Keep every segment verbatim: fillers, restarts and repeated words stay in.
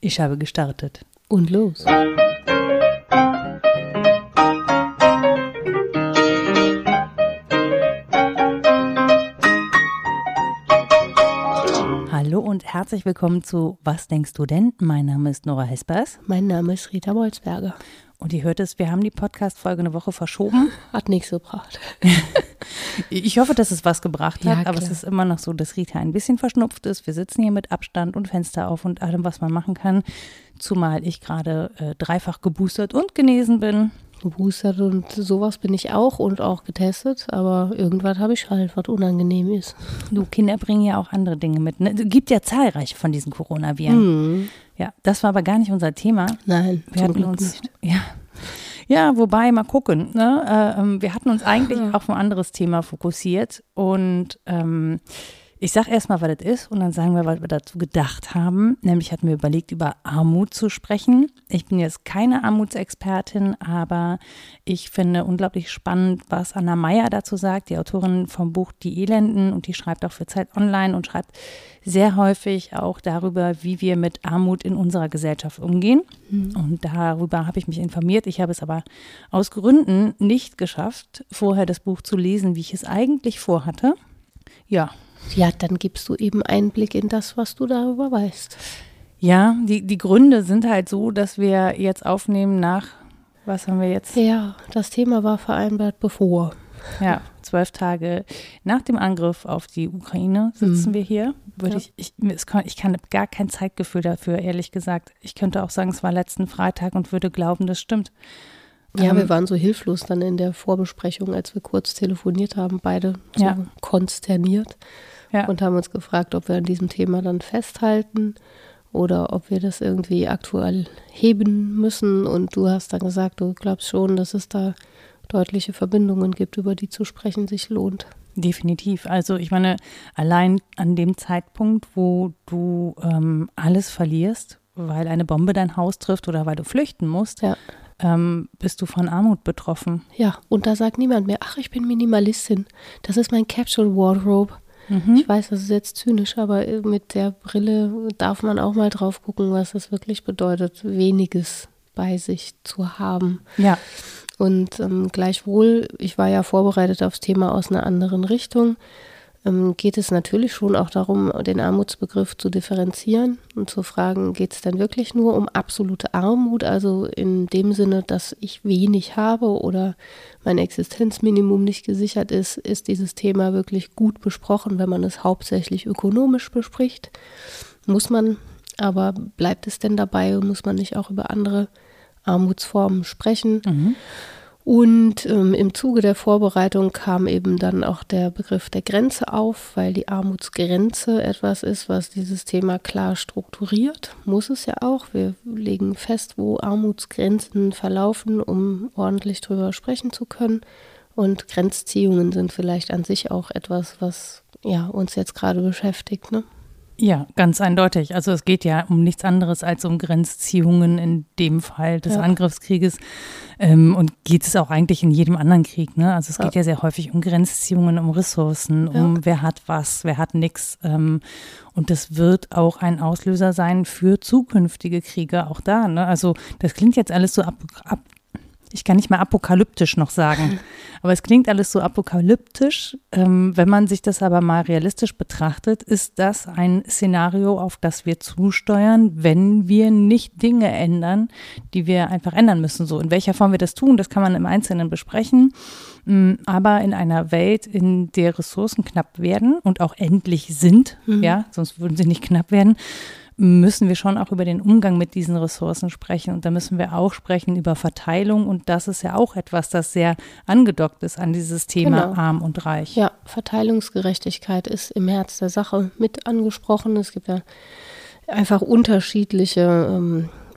Ich habe gestartet. Und los. Hallo und herzlich willkommen zu Was denkst du denn? Mein Name ist Nora Hespers. Mein Name ist Rita Bolzberger. Und ihr hört es, wir haben die Podcast-Folge eine Woche verschoben. Hat nichts gebracht. Ich hoffe, dass es was gebracht hat, Ja, aber klar. es ist immer noch so, dass Rita ein bisschen verschnupft ist. Wir sitzen hier mit Abstand und Fenster auf und allem, was man machen kann. Zumal ich gerade äh, dreifach geboostert und genesen bin. Geboostert und sowas bin ich auch und auch getestet, aber irgendwas habe ich halt, was unangenehm ist. Du, Kinder bringen ja auch andere Dinge mit. Ne? Es gibt ja zahlreiche von diesen Coronaviren. Hm. Ja, das war aber gar nicht unser Thema. Nein, Wir zum hatten Glück uns, nicht. ja, ja, wobei, mal gucken. Ne? Äh, ähm, wir hatten uns eigentlich Ja. auf ein anderes Thema fokussiert und ähm, ich sage erstmal, was das ist und dann sagen wir, was wir dazu gedacht haben. Nämlich hatten wir überlegt, über Armut zu sprechen. Ich bin jetzt keine Armutsexpertin, aber ich finde unglaublich spannend, was Anna Meyer dazu sagt, die Autorin vom Buch Die Elenden, und die schreibt auch für Zeit Online und schreibt sehr häufig auch darüber, wie wir mit Armut in unserer Gesellschaft umgehen. Mhm. Und darüber habe ich mich informiert. Ich habe es aber aus Gründen nicht geschafft, vorher das Buch zu lesen, wie ich es eigentlich vorhatte. Ja. Ja, dann gibst du eben Einblick in das, was du darüber weißt. Ja, die, die Gründe sind halt so, dass wir jetzt aufnehmen nach, was haben wir jetzt? Ja, das Thema war vereinbart bevor. Ja, zwölf Tage nach dem Angriff auf die Ukraine sitzen Mhm. wir hier. Würde Ja. ich, ich, mir- es kann, ich kann gar kein Zeitgefühl dafür, ehrlich gesagt. Ich könnte auch sagen, es war letzten Freitag und würde glauben, das stimmt. Ja, Ähm, wir waren so hilflos dann in der Vorbesprechung, als wir kurz telefoniert haben, beide so Ja. konsterniert. Ja. Und haben uns gefragt, ob wir an diesem Thema dann festhalten oder ob wir das irgendwie aktuell heben müssen. Und du hast dann gesagt, du glaubst schon, dass es da deutliche Verbindungen gibt, über die zu sprechen sich lohnt. Definitiv. Also ich meine, allein an dem Zeitpunkt, wo du ähm, alles verlierst, weil eine Bombe dein Haus trifft oder weil du flüchten musst, Ja. ähm, bist du von Armut betroffen. Ja, und da sagt niemand mehr, ach, ich bin Minimalistin, das ist mein Capsule Wardrobe. Mhm. Ich weiß, das ist jetzt zynisch, aber mit der Brille darf man auch mal drauf gucken, was es wirklich bedeutet, weniges bei sich zu haben. Ja, Und ähm, gleichwohl, ich war ja vorbereitet aufs Thema aus einer anderen Richtung, ähm, geht es natürlich schon auch darum, den Armutsbegriff zu differenzieren und zu fragen, geht es denn wirklich nur um absolute Armut, also in dem Sinne, dass ich wenig habe oder mein Existenzminimum nicht gesichert ist, ist dieses Thema wirklich gut besprochen, wenn man es hauptsächlich ökonomisch bespricht? Muss man, aber bleibt es denn dabei und muss man nicht auch über andere Armutsformen sprechen? mhm. Und ähm, im Zuge der Vorbereitung kam eben dann auch der Begriff der Grenze auf, weil die Armutsgrenze etwas ist, was dieses Thema klar strukturiert. Muss es ja auch. Wir legen fest, wo Armutsgrenzen verlaufen, um ordentlich drüber sprechen zu können. Und Grenzziehungen sind vielleicht an sich auch etwas, was ja, uns jetzt gerade beschäftigt, ne? Ja, ganz eindeutig. Also es geht ja um nichts anderes als um Grenzziehungen in dem Fall des Ja. Angriffskrieges. Ähm, und geht es auch eigentlich in jedem anderen Krieg. Ne? Also es Ja. geht ja sehr häufig um Grenzziehungen, um Ressourcen, um Ja. wer hat was, wer hat nichts. Ähm, und das wird auch ein Auslöser sein für zukünftige Kriege, auch da. Ne? Also das klingt jetzt alles so ab, ab ich kann nicht mal apokalyptisch noch sagen, aber es klingt alles so apokalyptisch. Ähm, wenn man sich das aber mal realistisch betrachtet, ist das ein Szenario, auf das wir zusteuern, wenn wir nicht Dinge ändern, die wir einfach ändern müssen. So, in welcher Form wir das tun, das kann man im Einzelnen besprechen. Mm, Aber in einer Welt, in der Ressourcen knapp werden und auch endlich sind, Mhm. ja, sonst würden sie nicht knapp werden, müssen wir schon auch über den Umgang mit diesen Ressourcen sprechen. Und da müssen wir auch sprechen über Verteilung. Und das ist ja auch etwas, das sehr angedockt ist an dieses Thema Genau. arm und reich. Ja, Verteilungsgerechtigkeit ist im Herz der Sache mit angesprochen. Es gibt ja einfach unterschiedliche ähm,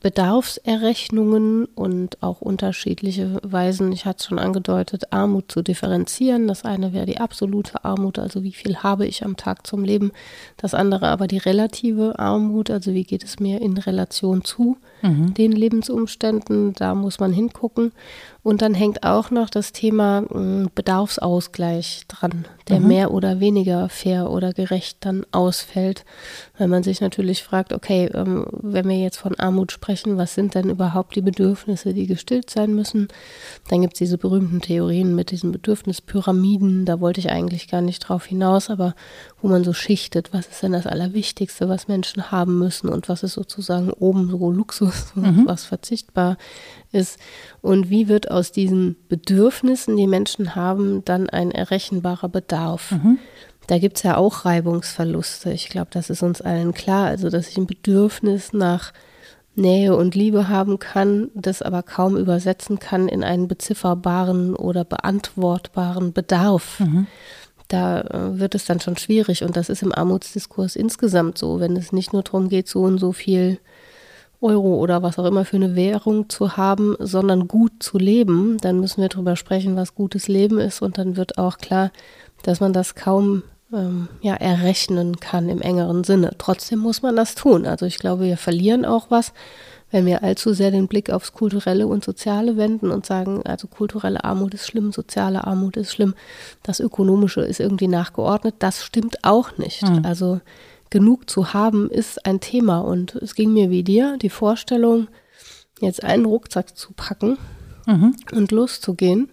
Bedarfserrechnungen und auch unterschiedliche Weisen, ich hatte es schon angedeutet, Armut zu differenzieren. Das eine wäre die absolute Armut, also wie viel habe ich am Tag zum Leben. Das andere aber die relative Armut, also wie geht es mir in Relation zu mhm. den Lebensumständen. Da muss man hingucken. Und dann hängt auch noch das Thema mh, Bedarfsausgleich dran, der mhm. mehr oder weniger fair oder gerecht dann ausfällt. Weil man sich natürlich fragt, okay, ähm, wenn wir jetzt von Armut sprechen, was sind denn überhaupt die Bedürfnisse, die gestillt sein müssen? Dann gibt es diese berühmten Theorien mit diesen Bedürfnispyramiden, da wollte ich eigentlich gar nicht drauf hinaus, aber wo man so schichtet, was ist denn das Allerwichtigste, was Menschen haben müssen und was ist sozusagen oben so Luxus, mhm. was verzichtbar ist. Und wie wird aus diesen Bedürfnissen, die Menschen haben, dann ein errechenbarer Bedarf? Mhm. Da gibt es ja auch Reibungsverluste. Ich glaube, das ist uns allen klar. Also, dass ich ein Bedürfnis nach Nähe und Liebe haben kann, das aber kaum übersetzen kann in einen bezifferbaren oder beantwortbaren Bedarf. Mhm. Da äh, wird es dann schon schwierig. Und das ist im Armutsdiskurs insgesamt so, wenn es nicht nur darum geht, so und so viel Euro oder was auch immer für eine Währung zu haben, sondern gut zu leben, dann müssen wir darüber sprechen, was gutes Leben ist. Und dann wird auch klar, dass man das kaum ähm, ja, errechnen kann im engeren Sinne. Trotzdem muss man das tun. Also ich glaube, wir verlieren auch was, wenn wir allzu sehr den Blick aufs Kulturelle und Soziale wenden und sagen, also kulturelle Armut ist schlimm, soziale Armut ist schlimm, das Ökonomische ist irgendwie nachgeordnet. Das stimmt auch nicht. Mhm. Also genug zu haben ist ein Thema und es ging mir wie dir, die Vorstellung, jetzt einen Rucksack zu packen mhm. und loszugehen.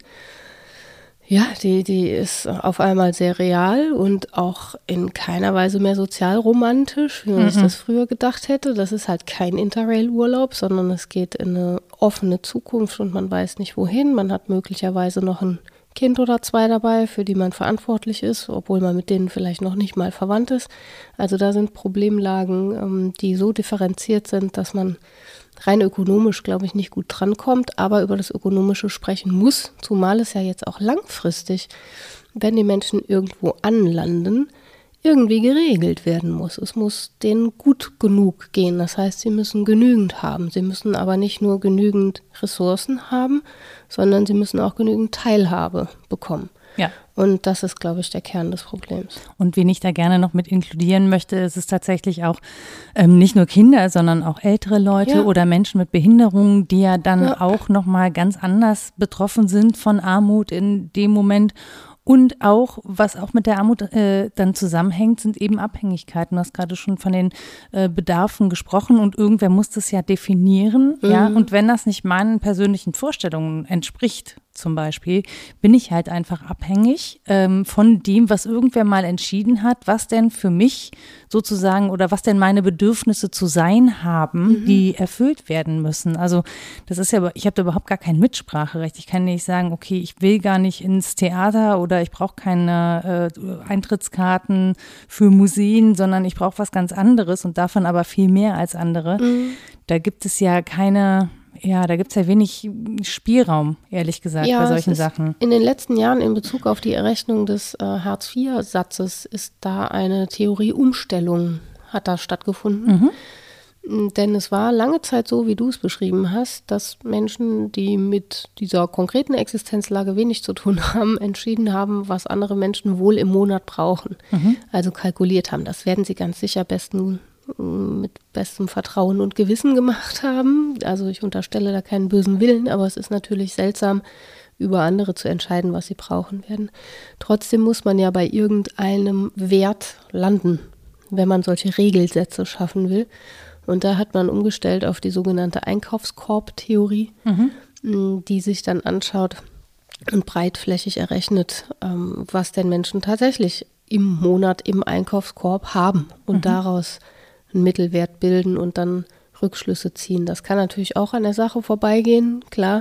Ja, die, die ist auf einmal sehr real und auch in keiner Weise mehr sozialromantisch, wie man mhm. sich das früher gedacht hätte. Das ist halt kein Interrail-Urlaub, sondern es geht in eine offene Zukunft und man weiß nicht wohin. Man hat möglicherweise noch ein Kind oder zwei dabei, für die man verantwortlich ist, obwohl man mit denen vielleicht noch nicht mal verwandt ist. Also da sind Problemlagen, ähm, die so differenziert sind, dass man rein ökonomisch, glaube ich, nicht gut drankommt, aber über das Ökonomische sprechen muss, zumal es ja jetzt auch langfristig, wenn die Menschen irgendwo anlanden, irgendwie geregelt werden muss. Es muss denen gut genug gehen. Das heißt, sie müssen genügend haben. Sie müssen aber nicht nur genügend Ressourcen haben, sondern sie müssen auch genügend Teilhabe bekommen. Ja. Und das ist, glaube ich, der Kern des Problems. Und wen ich da gerne noch mit inkludieren möchte, ist es tatsächlich auch ähm, nicht nur Kinder, sondern auch ältere Leute ja. oder Menschen mit Behinderungen, die ja dann ja. auch nochmal ganz anders betroffen sind von Armut in dem Moment. Und auch, was auch mit der Armut äh, dann zusammenhängt, sind eben Abhängigkeiten. Du hast gerade schon von den äh, Bedarfen gesprochen und irgendwer muss das ja definieren. Mhm. Ja? Und wenn das nicht meinen persönlichen Vorstellungen entspricht, zum Beispiel, bin ich halt einfach abhängig ähm, von dem, was irgendwer mal entschieden hat, was denn für mich sozusagen oder was denn meine Bedürfnisse zu sein haben, mhm. die erfüllt werden müssen. Also das ist ja, ich habe da überhaupt gar kein Mitspracherecht. Ich kann nicht sagen, okay, ich will gar nicht ins Theater oder ich brauche keine äh, Eintrittskarten für Museen, sondern ich brauche was ganz anderes und davon aber viel mehr als andere. Mhm. Da gibt es ja keine... Ja, da gibt es ja wenig Spielraum, ehrlich gesagt, ja, bei solchen Sachen. In den letzten Jahren in Bezug auf die Errechnung des äh, Hartz vier Satzes ist da eine Theorieumstellung, hat da stattgefunden. Mhm. Denn es war lange Zeit so, wie du es beschrieben hast, dass Menschen, die mit dieser konkreten Existenzlage wenig zu tun haben, entschieden haben, was andere Menschen wohl im Monat brauchen. Mhm. Also kalkuliert haben. Das werden sie ganz sicher besten mit bestem Vertrauen und Gewissen gemacht haben. Also ich unterstelle da keinen bösen Willen, aber es ist natürlich seltsam, über andere zu entscheiden, was sie brauchen werden. Trotzdem muss man ja bei irgendeinem Wert landen, wenn man solche Regelsätze schaffen will. Und da hat man umgestellt auf die sogenannte Einkaufskorb-Theorie, mhm. die sich dann anschaut und breitflächig errechnet, was denn Menschen tatsächlich im Monat im Einkaufskorb haben und mhm. daraus einen Mittelwert bilden und dann Rückschlüsse ziehen. Das kann natürlich auch an der Sache vorbeigehen, klar,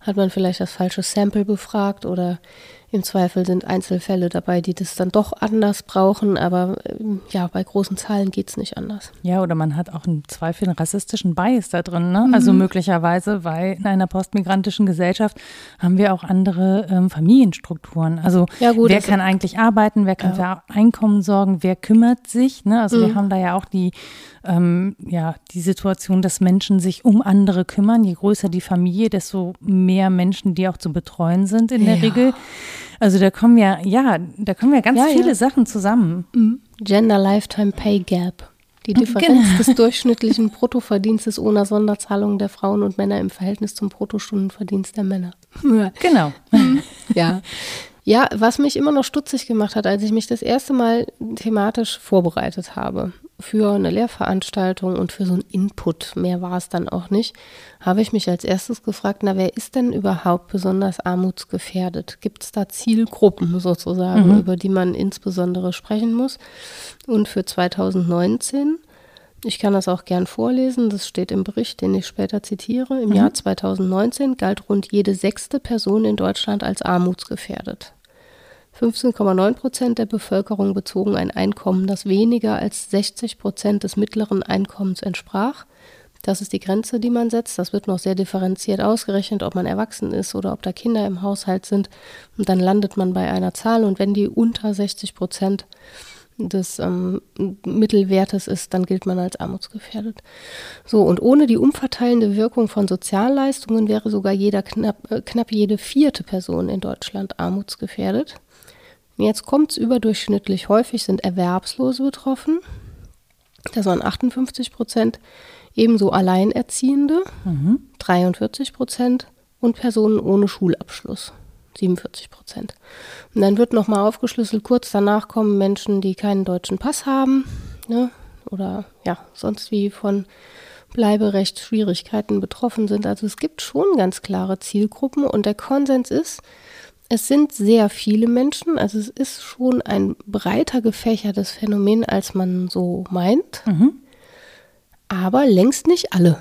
hat man vielleicht das falsche Sample befragt oder im Zweifel sind Einzelfälle dabei, die das dann doch anders brauchen, aber ja, bei großen Zahlen geht es nicht anders. Ja, oder man hat auch im Zweifel einen rassistischen Bias da drin, ne? Mhm. Also möglicherweise, weil in einer postmigrantischen Gesellschaft haben wir auch andere ähm, Familienstrukturen. Also ja, gut, wer kann eigentlich arbeiten, wer kann ja. für Einkommen sorgen, wer kümmert sich, ne? Also mhm. wir haben da ja auch die Ähm, ja, die Situation, dass Menschen sich um andere kümmern. Je größer die Familie, desto mehr Menschen, die auch zu betreuen sind in der ja. Regel. Also da kommen ja, ja, da kommen ja ganz ja, viele ja. Sachen zusammen. Mhm. Gender Lifetime Pay Gap. Die Differenz genau. des durchschnittlichen Bruttoverdienstes ohne Sonderzahlungen der Frauen und Männer im Verhältnis zum Bruttostundenverdienst der Männer. Genau. Ja. Ja, was mich immer noch stutzig gemacht hat, als ich mich das erste Mal thematisch vorbereitet habe für eine Lehrveranstaltung und für so einen Input, mehr war es dann auch nicht, habe ich mich als erstes gefragt, na, wer ist denn überhaupt besonders armutsgefährdet? Gibt es da Zielgruppen sozusagen, mhm. über die man insbesondere sprechen muss? Und für zweitausendneunzehn, ich kann das auch gern vorlesen, das steht im Bericht, den ich später zitiere, im mhm. Jahr zweitausendneunzehn galt rund jede sechste Person in Deutschland als armutsgefährdet. fünfzehn Komma neun Prozent der Bevölkerung bezogen ein Einkommen, das weniger als sechzig Prozent des mittleren Einkommens entsprach. Das ist die Grenze, die man setzt. Das wird noch sehr differenziert ausgerechnet, ob man erwachsen ist oder ob da Kinder im Haushalt sind. Und dann landet man bei einer Zahl. Und wenn die unter sechzig Prozent des ähm, Mittelwertes ist, dann gilt man als armutsgefährdet. So, und ohne die umverteilende Wirkung von Sozialleistungen wäre sogar jeder knapp, äh, knapp jede vierte Person in Deutschland armutsgefährdet. Jetzt kommt es überdurchschnittlich häufig, sind Erwerbslose betroffen. Das waren achtundfünfzig Prozent, ebenso Alleinerziehende, mhm. dreiundvierzig Prozent und Personen ohne Schulabschluss, siebenundvierzig Prozent. Und dann wird nochmal aufgeschlüsselt, kurz danach kommen Menschen, die keinen deutschen Pass haben, ne, oder ja, sonst wie von Bleiberechtsschwierigkeiten betroffen sind. Also es gibt schon ganz klare Zielgruppen und der Konsens ist, es sind sehr viele Menschen, also es ist schon ein breiter gefächertes Phänomen, als man so meint, mhm. aber längst nicht alle.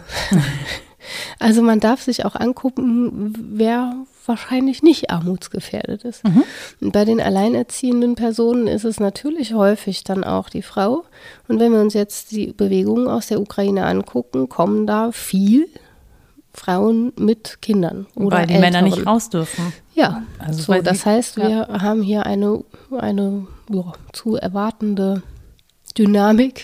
Also man darf sich auch angucken, wer wahrscheinlich nicht armutsgefährdet ist. Mhm. Und bei den alleinerziehenden Personen ist es natürlich häufig dann auch die Frau. Und wenn wir uns jetzt die Bewegungen aus der Ukraine angucken, kommen da viel Frauen mit Kindern oder weil die Älteren. Männer nicht raus dürfen. Ja, also so, das heißt, wir ja. haben hier eine, eine ja, zu erwartende Dynamik,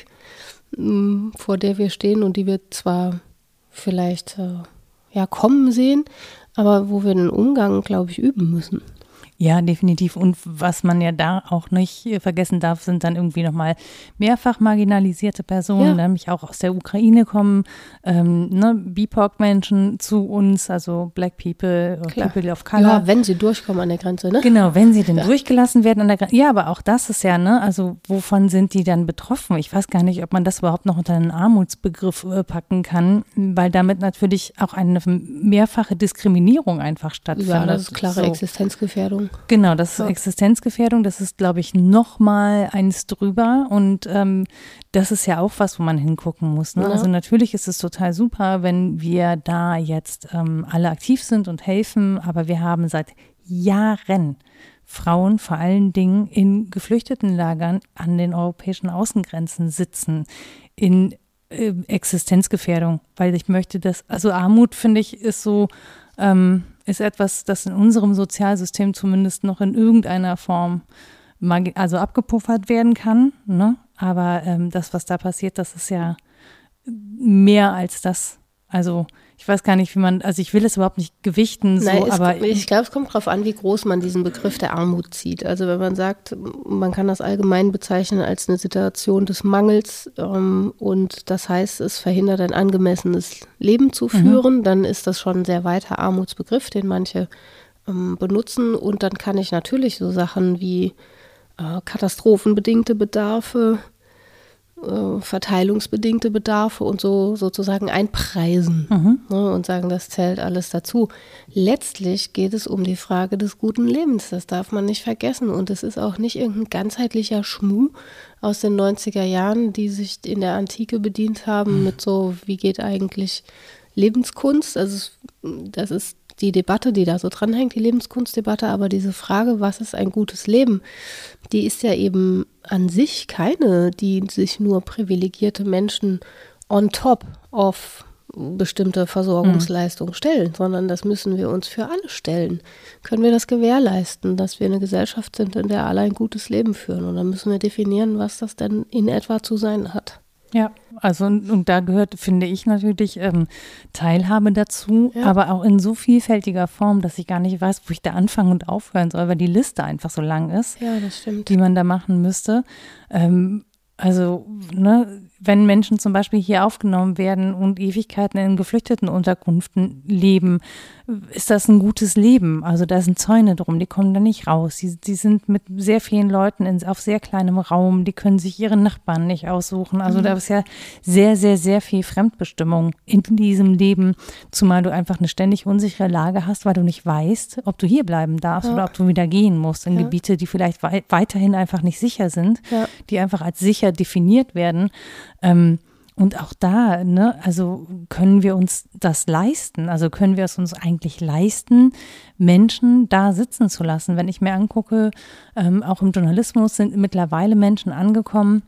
mh, vor der wir stehen und die wir zwar vielleicht äh, ja, kommen sehen, aber wo wir den Umgang, glaube ich, üben müssen. Ja, definitiv. Und was man ja da auch nicht vergessen darf, sind dann irgendwie nochmal mehrfach marginalisierte Personen, ja. nämlich auch aus der Ukraine kommen, ähm, ne, B I P O C-Menschen zu uns, also Black People, Klar. People of Color. Ja, wenn sie durchkommen an der Grenze, ne? Genau, wenn sie denn ja. durchgelassen werden an der Grenze. Ja, aber auch das ist ja, ne, also wovon sind die dann betroffen? Ich weiß gar nicht, ob man das überhaupt noch unter einen Armutsbegriff äh, packen kann, weil damit natürlich auch eine mehrfache Diskriminierung einfach stattfindet. Ja, das ist klare so. Existenzgefährdung. Genau, das ist ja. Existenzgefährdung, das ist, glaube ich, nochmal eins drüber und ähm, das ist ja auch was, wo man hingucken muss. Ne? Ja. Also natürlich ist es total super, wenn wir da jetzt ähm, alle aktiv sind und helfen, aber wir haben seit Jahren Frauen vor allen Dingen in Geflüchtetenlagern an den europäischen Außengrenzen sitzen, in äh, Existenzgefährdung, weil ich möchte das, also Armut, finde ich, ist so, ähm, ist etwas, das in unserem Sozialsystem zumindest noch in irgendeiner Form mal, also abgepuffert werden kann. Ne? Aber ähm, das, was da passiert, das ist ja mehr als das. Also ich weiß gar nicht, wie man, also ich will es überhaupt nicht gewichten, so, Nein, aber ich glaube, es kommt darauf an, wie groß man diesen Begriff der Armut zieht. Also wenn man sagt, man kann das allgemein bezeichnen als eine Situation des Mangels ähm, und das heißt, es verhindert ein angemessenes Leben zu führen, mhm. dann ist das schon ein sehr weiter Armutsbegriff, den manche ähm, benutzen und dann kann ich natürlich so Sachen wie äh, katastrophenbedingte Bedarfe, äh, verteilungsbedingte Bedarfe und so sozusagen einpreisen mhm. ne, und sagen, das zählt alles dazu. Letztlich geht es um die Frage des guten Lebens, das darf man nicht vergessen und es ist auch nicht irgendein ganzheitlicher Schmuh aus den neunziger Jahren, die sich in der Antike bedient haben mhm. mit so, wie geht eigentlich Lebenskunst, also das ist die Debatte, die da so dranhängt, die Lebenskunstdebatte, aber diese Frage, was ist ein gutes Leben, die ist ja eben an sich keine, die sich nur privilegierte Menschen on top of bestimmte Versorgungsleistungen stellen, sondern das müssen wir uns für alle stellen. Können wir das gewährleisten, dass wir eine Gesellschaft sind, in der alle ein gutes Leben führen? Und dann müssen wir definieren, was das denn in etwa zu sein hat. Ja, also und, und da gehört, finde ich natürlich, ähm, Teilhabe dazu, ja. aber auch in so vielfältiger Form, dass ich gar nicht weiß, wo ich da anfangen und aufhören soll, weil die Liste einfach so lang ist, ja, das stimmt, die man da machen müsste. Ähm, also, ne, wenn Menschen zum Beispiel hier aufgenommen werden und Ewigkeiten in Geflüchtetenunterkünften leben, ist das ein gutes Leben. Also da sind Zäune drum, die kommen da nicht raus. Die, die sind mit sehr vielen Leuten in, auf sehr kleinem Raum, die können sich ihre Nachbarn nicht aussuchen. Also mhm. da ist ja sehr, sehr, sehr viel Fremdbestimmung in diesem Leben, zumal du einfach eine ständig unsichere Lage hast, weil du nicht weißt, ob du hier bleiben darfst ja. oder ob du wieder gehen musst in ja. Gebiete, die vielleicht wei- weiterhin einfach nicht sicher sind, ja. die einfach als sicher definiert werden. Ähm, und auch da, ne, also können wir uns das leisten? Also können wir es uns eigentlich leisten, Menschen da sitzen zu lassen? Wenn ich mir angucke, ähm, auch im Journalismus sind mittlerweile Menschen angekommen,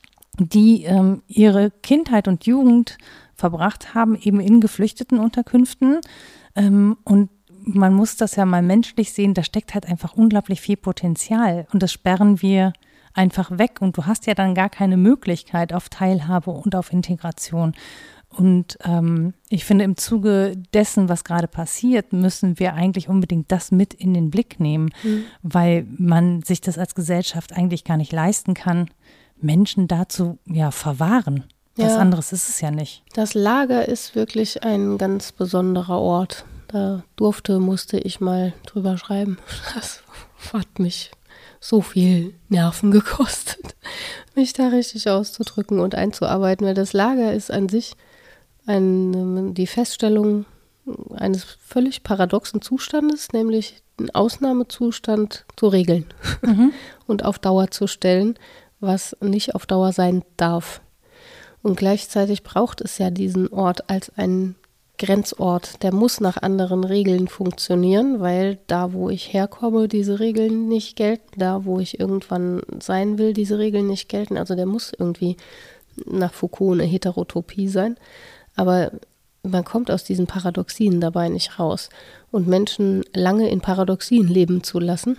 die ähm, ihre Kindheit und Jugend verbracht haben, eben in Geflüchtetenunterkünften. Ähm, und man muss das ja mal menschlich sehen, da steckt halt einfach unglaublich viel Potenzial. Und das sperren wir einfach weg und du hast ja dann gar keine Möglichkeit auf Teilhabe und auf Integration. Und ähm, ich finde, im Zuge dessen, was gerade passiert, müssen wir eigentlich unbedingt das mit in den Blick nehmen, mhm. weil man sich das als Gesellschaft eigentlich gar nicht leisten kann, Menschen dazu ja verwahren. Was ja. anderes ist es ja nicht. Das Lager ist wirklich ein ganz besonderer Ort. Da durfte, musste ich mal drüber schreiben. Das hat mich so viel Nerven gekostet, mich da richtig auszudrücken und einzuarbeiten, weil das Lager ist an sich ein, die Feststellung eines völlig paradoxen Zustandes, nämlich einen Ausnahmezustand zu regeln mhm. und auf Dauer zu stellen, was nicht auf Dauer sein darf. Und gleichzeitig braucht es ja diesen Ort als einen Grenzort, der muss nach anderen Regeln funktionieren, weil da, wo ich herkomme, diese Regeln nicht gelten, da, wo ich irgendwann sein will, diese Regeln nicht gelten. Also der muss irgendwie nach Foucault eine Heterotopie sein, aber man kommt aus diesen Paradoxien dabei nicht raus. Und Menschen lange in Paradoxien leben zu lassen,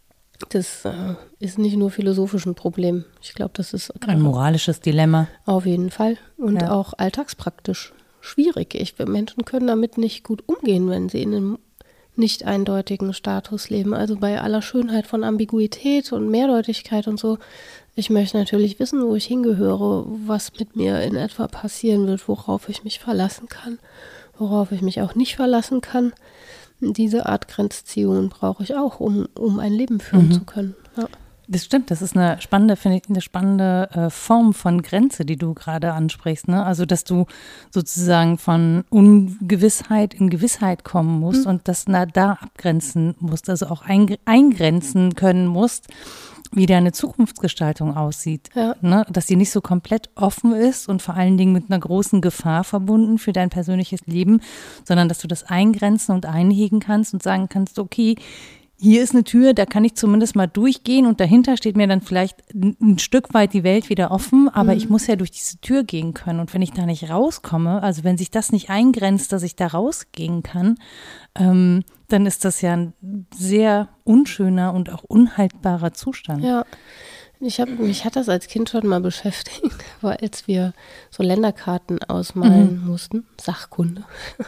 das äh, ist nicht nur philosophisch ein Problem. Ich glaube, das ist ein moralisches Dilemma. Auf jeden Fall und ja. auch alltagspraktisch. Schwierig. Ich, Menschen können damit nicht gut umgehen, wenn sie in einem nicht eindeutigen Status leben. Also bei aller Schönheit von Ambiguität und Mehrdeutigkeit und so. Ich möchte natürlich wissen, wo ich hingehöre, was mit mir in etwa passieren wird, worauf ich mich verlassen kann, worauf ich mich auch nicht verlassen kann. Diese Art Grenzziehungen brauche ich auch, um, um ein Leben führen mhm. zu können. Ja. Das stimmt, das ist eine spannende, finde ich, eine spannende äh, Form von Grenze, die du gerade ansprichst, ne? Also, dass du sozusagen von Ungewissheit in Gewissheit kommen musst mhm. und das na, da abgrenzen musst, also auch ein, eingrenzen können musst, wie deine Zukunftsgestaltung aussieht, ja. ne? Dass sie nicht so komplett offen ist und vor allen Dingen mit einer großen Gefahr verbunden für dein persönliches Leben, sondern dass du das eingrenzen und einhegen kannst und sagen kannst, okay, hier ist eine Tür, da kann ich zumindest mal durchgehen und dahinter steht mir dann vielleicht ein Stück weit die Welt wieder offen, aber mhm. ich muss ja durch diese Tür gehen können und wenn ich da nicht rauskomme, also wenn sich das nicht eingrenzt, dass ich da rausgehen kann, ähm, dann ist das ja ein sehr unschöner und auch unhaltbarer Zustand. Ja, ich hab, mich hat das als Kind schon mal beschäftigt, weil als wir so Länderkarten ausmalen mhm. mussten, Sachkunde,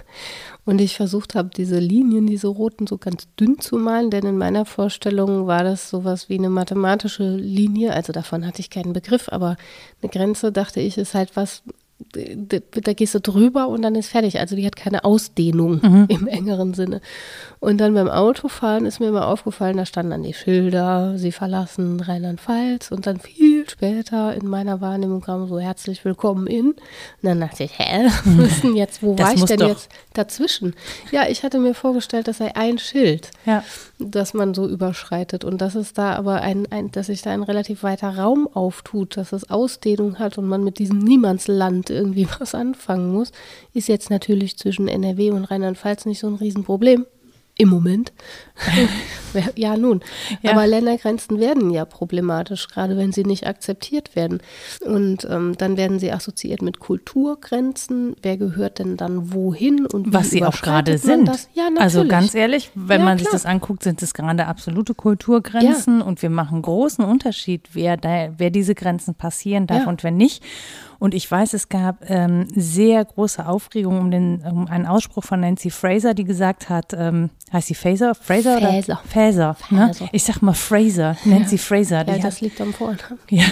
und ich versucht habe, diese Linien, diese roten, so ganz dünn zu malen, denn in meiner Vorstellung war das sowas wie eine mathematische Linie, also davon hatte ich keinen Begriff, aber eine Grenze, dachte ich, ist halt was, da gehst du drüber und dann ist fertig. Also die hat keine Ausdehnung mhm. im engeren Sinne. Und dann beim Autofahren ist mir immer aufgefallen, da standen dann die Schilder, Sie verlassen Rheinland-Pfalz und dann viel später in meiner Wahrnehmung kam so herzlich willkommen in. Und dann dachte ich, hä, was ist denn jetzt, wo das war ich denn doch. jetzt dazwischen? Ja, ich hatte mir vorgestellt, das sei ein Schild, ja. das man so überschreitet und dass es da aber ein, ein, dass sich da ein relativ weiter Raum auftut, dass es Ausdehnung hat und man mit diesem Niemandsland irgendwie was anfangen muss, ist jetzt natürlich zwischen N R W und Rheinland-Pfalz nicht so ein Riesenproblem. Im Moment. Ja, nun. Ja. Aber Ländergrenzen werden ja problematisch, gerade wenn sie nicht akzeptiert werden. Und ähm, dann werden sie assoziiert mit Kulturgrenzen. Wer gehört denn dann wohin und wie was sie auch gerade sind. Das? Ja, natürlich. Also ganz ehrlich, wenn ja, man klar. sich das anguckt, sind es gerade absolute Kulturgrenzen. Ja. Und wir machen großen Unterschied, wer, da, wer diese Grenzen passieren darf ja. und wer nicht. Und ich weiß, es gab ähm, sehr große Aufregung um, den, um einen Ausspruch von Nancy Fraser, die gesagt hat, ähm, heißt sie Fraser? Fraser oder? Faeser. Faeser, ne? Ich sag mal Fraser, Nancy ja. Fraser. Ja, die das hat, liegt am Vornamen. Ja.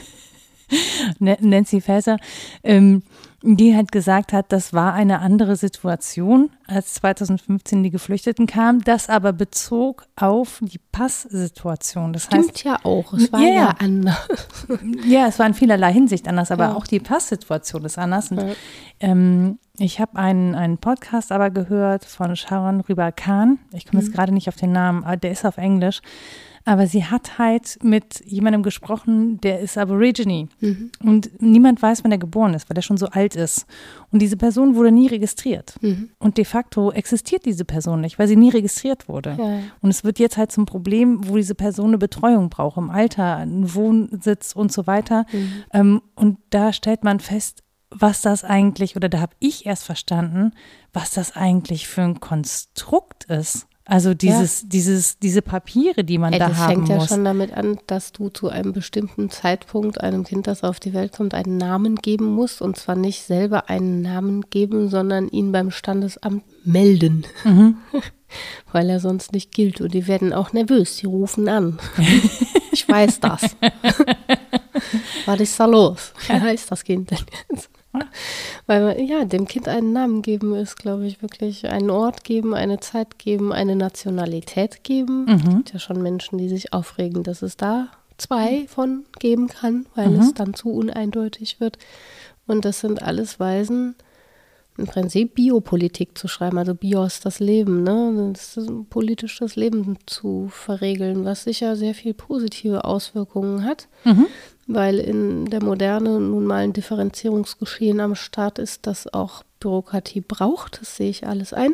Nancy Faeser, ähm, die hat gesagt hat, das war eine andere Situation, als zweitausendfünfzehn die Geflüchteten kamen, das aber bezog auf die Passsituation. Das Stimmt heißt, ja auch, es war ja, ja anders. Ja, es war in vielerlei Hinsicht anders, aber ja. auch die Passsituation ist anders. Und, ja. ähm, ich habe einen, einen Podcast aber gehört von Sharon Rüber-Khan, ich komme mhm. jetzt gerade nicht auf den Namen, aber der ist auf Englisch. Aber sie hat halt mit jemandem gesprochen, der ist Aborigine. Mhm. Und niemand weiß, wann er geboren ist, weil er schon so alt ist. Und diese Person wurde nie registriert. Mhm. Und de facto existiert diese Person nicht, weil sie nie registriert wurde. Ja. Und es wird jetzt halt zum Problem, wo diese Person eine Betreuung braucht, im Alter, einen Wohnsitz und so weiter. Mhm. Ähm, und da stellt man fest, was das eigentlich, oder da habe ich erst verstanden, was das eigentlich für ein Konstrukt ist. Also dieses, ja. dieses, diese Papiere, die man Ey, da haben muss. Das fängt ja schon damit an, dass du zu einem bestimmten Zeitpunkt einem Kind, das auf die Welt kommt, einen Namen geben musst. Und zwar nicht selber einen Namen geben, sondern ihn beim Standesamt melden. Mhm. Weil er sonst nicht gilt. Und die werden auch nervös, die rufen an. Ich weiß das. Was ist da los? Wie heißt das Kind denn jetzt? Weil man, ja, dem Kind einen Namen geben ist, glaube ich, wirklich einen Ort geben, eine Zeit geben, eine Nationalität geben. Mhm. Es gibt ja schon Menschen, die sich aufregen, dass es da zwei von geben kann, weil mhm. es dann zu uneindeutig wird. Und das sind alles Weisen, im Prinzip Biopolitik zu schreiben, also Bios, das Leben, ne? Das ist politisch das Leben zu verregeln, was sicher sehr viel positive Auswirkungen hat. Mhm. Weil in der Moderne nun mal ein Differenzierungsgeschehen am Start ist, das auch Bürokratie braucht. Das sehe ich alles ein.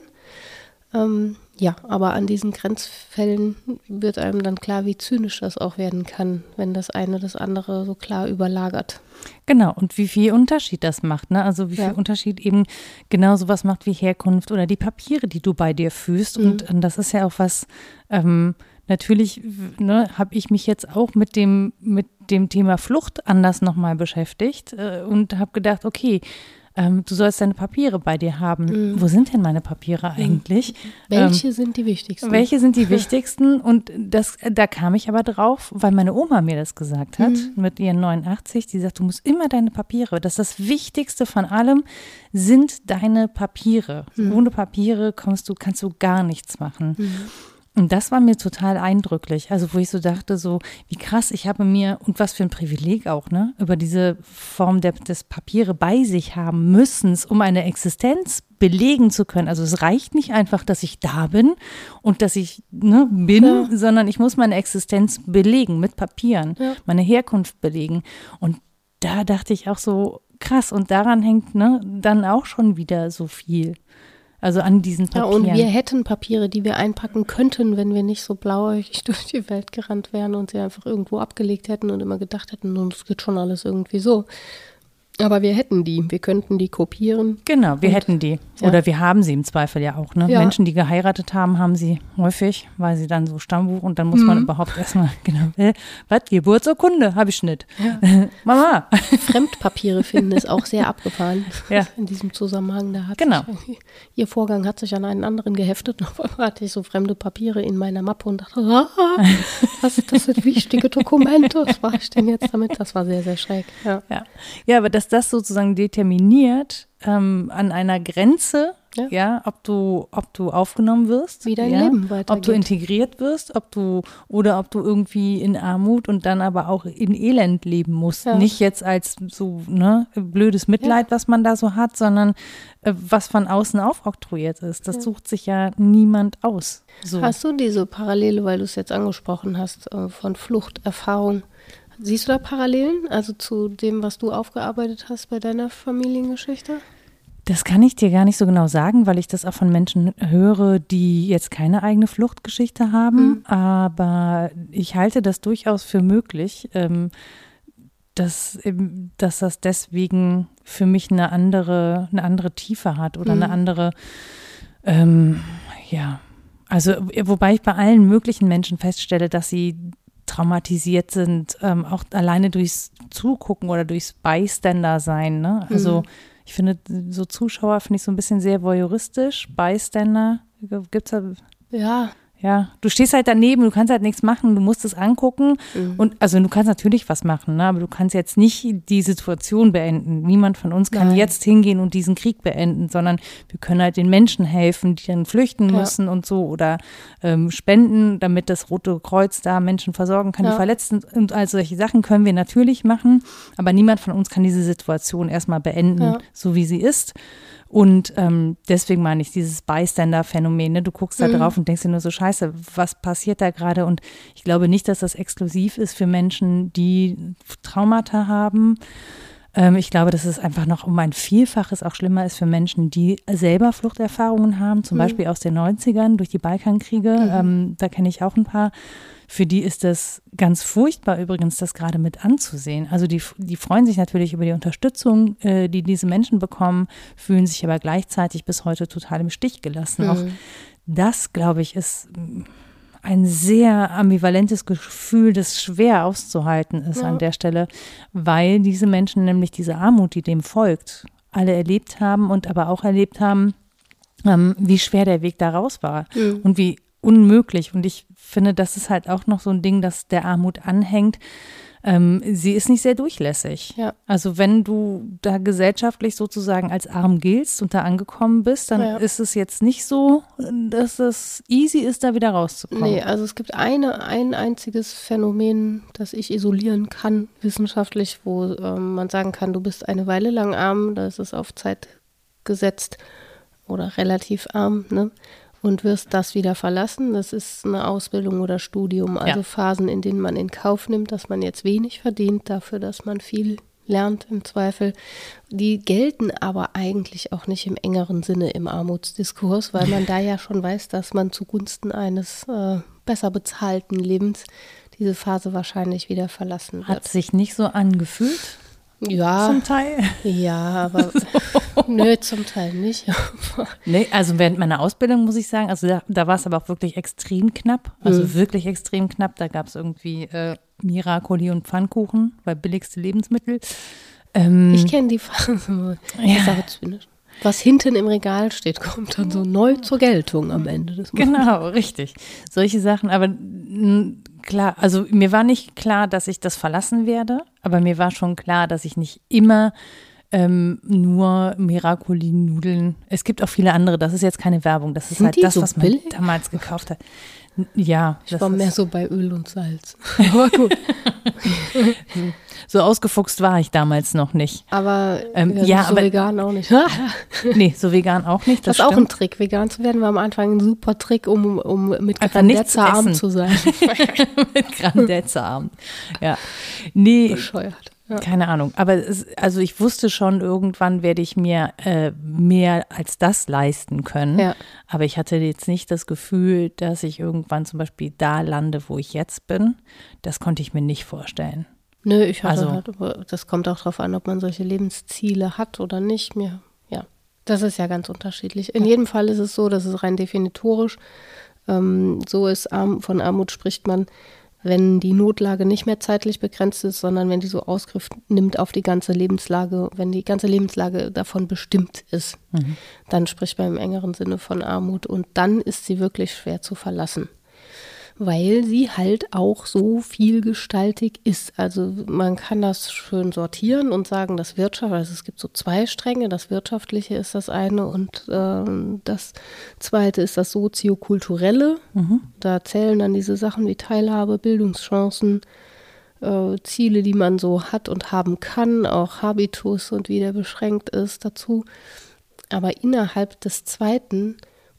Ähm, ja, aber an diesen Grenzfällen wird einem dann klar, wie zynisch das auch werden kann, wenn das eine das andere so klar überlagert. Genau, und wie viel Unterschied das macht, ne? Also wie viel ja. Unterschied eben genau sowas macht wie Herkunft oder die Papiere, die du bei dir fühlst. Mhm. Und, und das ist ja auch was, ähm, natürlich ne, habe ich mich jetzt auch mit dem, mit dem Thema Flucht anders nochmal beschäftigt äh, und habe gedacht, okay, ähm, du sollst deine Papiere bei dir haben. Mhm. Wo sind denn meine Papiere eigentlich? Welche ähm, sind die wichtigsten? Welche sind die wichtigsten? Und das, da kam ich aber drauf, weil meine Oma mir das gesagt hat, mhm. mit ihren neunundachtzig. Die sagt, du musst immer deine Papiere, das ist das Wichtigste von allem, sind deine Papiere. Mhm. Ohne Papiere kommst du, kannst du gar nichts machen. Mhm. Und das war mir total eindrücklich, also wo ich so dachte, so wie krass, ich habe mir, und was für ein Privileg auch, ne, über diese Form der, des Papiere bei sich haben müssen, um eine Existenz belegen zu können. Also es reicht nicht einfach, dass ich da bin und dass ich ne, bin, ja. sondern ich muss meine Existenz belegen mit Papieren, ja. meine Herkunft belegen. Und da dachte ich auch so, krass, und daran hängt ne, dann auch schon wieder so viel. Also an diesen Papieren. Ja, und wir hätten Papiere, die wir einpacken könnten, wenn wir nicht so blauäugig durch die Welt gerannt wären und sie einfach irgendwo abgelegt hätten und immer gedacht hätten, nun, das geht schon alles irgendwie so. Aber wir hätten die, wir könnten die kopieren. Genau, wir und, hätten die. Ja. Oder wir haben sie im Zweifel ja auch. Ne? Ja. Menschen, die geheiratet haben, haben sie häufig, weil sie dann so Stammbuch und dann muss mhm. man überhaupt erstmal, genau, äh, was, Geburtsurkunde, habe ich nicht. Ja. Mama. Fremdpapiere finden ist auch sehr abgefahren ja. in diesem Zusammenhang. Da hat genau. sich, ihr Vorgang hat sich an einen anderen geheftet und auf einmal hatte ich so fremde Papiere in meiner Mappe und dachte, ah, das, das sind wichtige Dokumente, was mache ich denn jetzt damit? Das war sehr, sehr schräg. Ja, ja. ja aber das das sozusagen determiniert ähm, an einer Grenze, ja. ja, ob du, ob du aufgenommen wirst, wie dein ja, Leben weitergeht. Ob du integriert wirst, ob du oder ob du irgendwie in Armut und dann aber auch in Elend leben musst. Ja. Nicht jetzt als so ne, blödes Mitleid, ja. was man da so hat, sondern äh, was von außen aufoktroyiert ist. Das ja. sucht sich ja niemand aus. So. Hast du diese Parallele, weil du es jetzt angesprochen hast, äh, von Fluchterfahrung? Siehst du da Parallelen, also zu dem, was du aufgearbeitet hast bei deiner Familiengeschichte? Das kann ich dir gar nicht so genau sagen, weil ich das auch von Menschen höre, die jetzt keine eigene Fluchtgeschichte haben. Mhm. Aber ich halte das durchaus für möglich, ähm, dass, dass das deswegen für mich eine andere, eine andere Tiefe hat oder mhm. eine andere, ähm, ja, also wobei ich bei allen möglichen Menschen feststelle, dass sie traumatisiert sind, ähm, auch alleine durchs Zugucken oder durchs Bystander sein, ne? Also mhm. ich finde, so Zuschauer finde ich so ein bisschen sehr voyeuristisch. Bystander, gibt's da? Ja. Ja, du stehst halt daneben, du kannst halt nichts machen, du musst es angucken. Mhm. Und also du kannst natürlich was machen, ne? Aber du kannst jetzt nicht die Situation beenden. Niemand von uns kann Nein. jetzt hingehen und diesen Krieg beenden, sondern wir können halt den Menschen helfen, die dann flüchten ja. müssen und so oder ähm, spenden, damit das Rote Kreuz da Menschen versorgen kann, ja. die Verletzten und all solche Sachen können wir natürlich machen, aber niemand von uns kann diese Situation erstmal beenden, ja. so wie sie ist. Und ähm, deswegen meine ich dieses Bystander-Phänomen, ne? Du guckst da mhm. drauf und denkst dir nur so, scheiße, was passiert da gerade? Und ich glaube nicht, dass das exklusiv ist für Menschen, die Traumata haben. Ähm, ich glaube, dass es einfach noch um ein Vielfaches auch schlimmer ist für Menschen, die selber Fluchterfahrungen haben, zum mhm. Beispiel aus den neunzigern durch die Balkankriege. Mhm. Ähm, da kenne ich auch ein paar. Für die ist das ganz furchtbar übrigens, das gerade mit anzusehen. Also die, die freuen sich natürlich über die Unterstützung, äh, die diese Menschen bekommen, fühlen sich aber gleichzeitig bis heute total im Stich gelassen. Mhm. Auch das, glaube ich, ist ein sehr ambivalentes Gefühl, das schwer auszuhalten ist ja. an der Stelle, weil diese Menschen nämlich diese Armut, die dem folgt, alle erlebt haben und aber auch erlebt haben, ähm, wie schwer der Weg da raus war mhm. und wie unmöglich. Und ich finde, das ist halt auch noch so ein Ding, das der Armut anhängt. Ähm, sie ist nicht sehr durchlässig. Ja. Also wenn du da gesellschaftlich sozusagen als arm giltst und da angekommen bist, dann ja. ist es jetzt nicht so, dass es easy ist, da wieder rauszukommen. Nee, also es gibt eine, ein einziges Phänomen, das ich isolieren kann, wissenschaftlich, wo ähm, man sagen kann, du bist eine Weile lang arm, da ist es auf Zeit gesetzt oder relativ arm, ne? Und wirst das wieder verlassen. Das ist eine Ausbildung oder Studium, also ja. Phasen, in denen man in Kauf nimmt, dass man jetzt wenig verdient, dafür, dass man viel lernt im Zweifel. Die gelten aber eigentlich auch nicht im engeren Sinne im Armutsdiskurs, weil man da ja schon weiß, dass man zugunsten eines äh, besser bezahlten Lebens diese Phase wahrscheinlich wieder verlassen wird. Hat sich nicht so angefühlt? Ja. Zum Teil? Ja, aber so. Nö, zum Teil nicht. Nee, also während meiner Ausbildung muss ich sagen, also da, da war es aber auch wirklich extrem knapp, also mhm. wirklich extrem knapp. Da gab es irgendwie äh, Miracoli und Pfannkuchen, weil billigste Lebensmittel. Ähm, ich kenne die Phase. Ja. Was hinten im Regal steht, kommt dann so neu zur Geltung am Ende des Monats. Genau, richtig. Solche Sachen, aber n- klar, also mir war nicht klar, dass ich das verlassen werde, aber mir war schon klar, dass ich nicht immer ähm, nur Miracoli-Nudeln, es gibt auch viele andere, das ist jetzt keine Werbung, das ist Sind halt die das, so was man billig? damals gekauft hat. Ja. Ich war mehr so bei Öl und Salz. Aber gut. So ausgefuchst war ich damals noch nicht. Aber ähm, ja, ja, so aber, vegan auch nicht. Nee, so vegan auch nicht. Das, das ist stimmt. auch ein Trick. Vegan zu werden war am Anfang ein super Trick, um, um mit Grandezza arm zu sein. Mit Grandezza arm. Ja. Nee. Bescheuert. Ja. Keine Ahnung, aber es, also ich wusste schon, irgendwann werde ich mir äh, mehr als das leisten können, ja. aber ich hatte jetzt nicht das Gefühl, dass ich irgendwann zum Beispiel da lande, wo ich jetzt bin. Das konnte ich mir nicht vorstellen. Nö, ich hatte also, halt, aber das kommt auch darauf an, ob man solche Lebensziele hat oder nicht. Mir, ja, das ist ja ganz unterschiedlich. In ja. jedem Fall ist es so, das ist rein definitorisch. Ähm, so ist Arm, von Armut spricht man, wenn die Notlage nicht mehr zeitlich begrenzt ist, sondern wenn die so Ausgriff nimmt auf die ganze Lebenslage, wenn die ganze Lebenslage davon bestimmt ist, mhm. dann spricht man im engeren Sinne von Armut und dann ist sie wirklich schwer zu verlassen, weil sie halt auch so vielgestaltig ist. Also man kann das schön sortieren und sagen, das Wirtschaft, also es gibt so zwei Stränge, das Wirtschaftliche ist das eine und äh, das zweite ist das Soziokulturelle. Mhm. Da zählen dann diese Sachen wie Teilhabe, Bildungschancen, äh, Ziele, die man so hat und haben kann, auch Habitus und wie der beschränkt ist dazu. Aber innerhalb des zweiten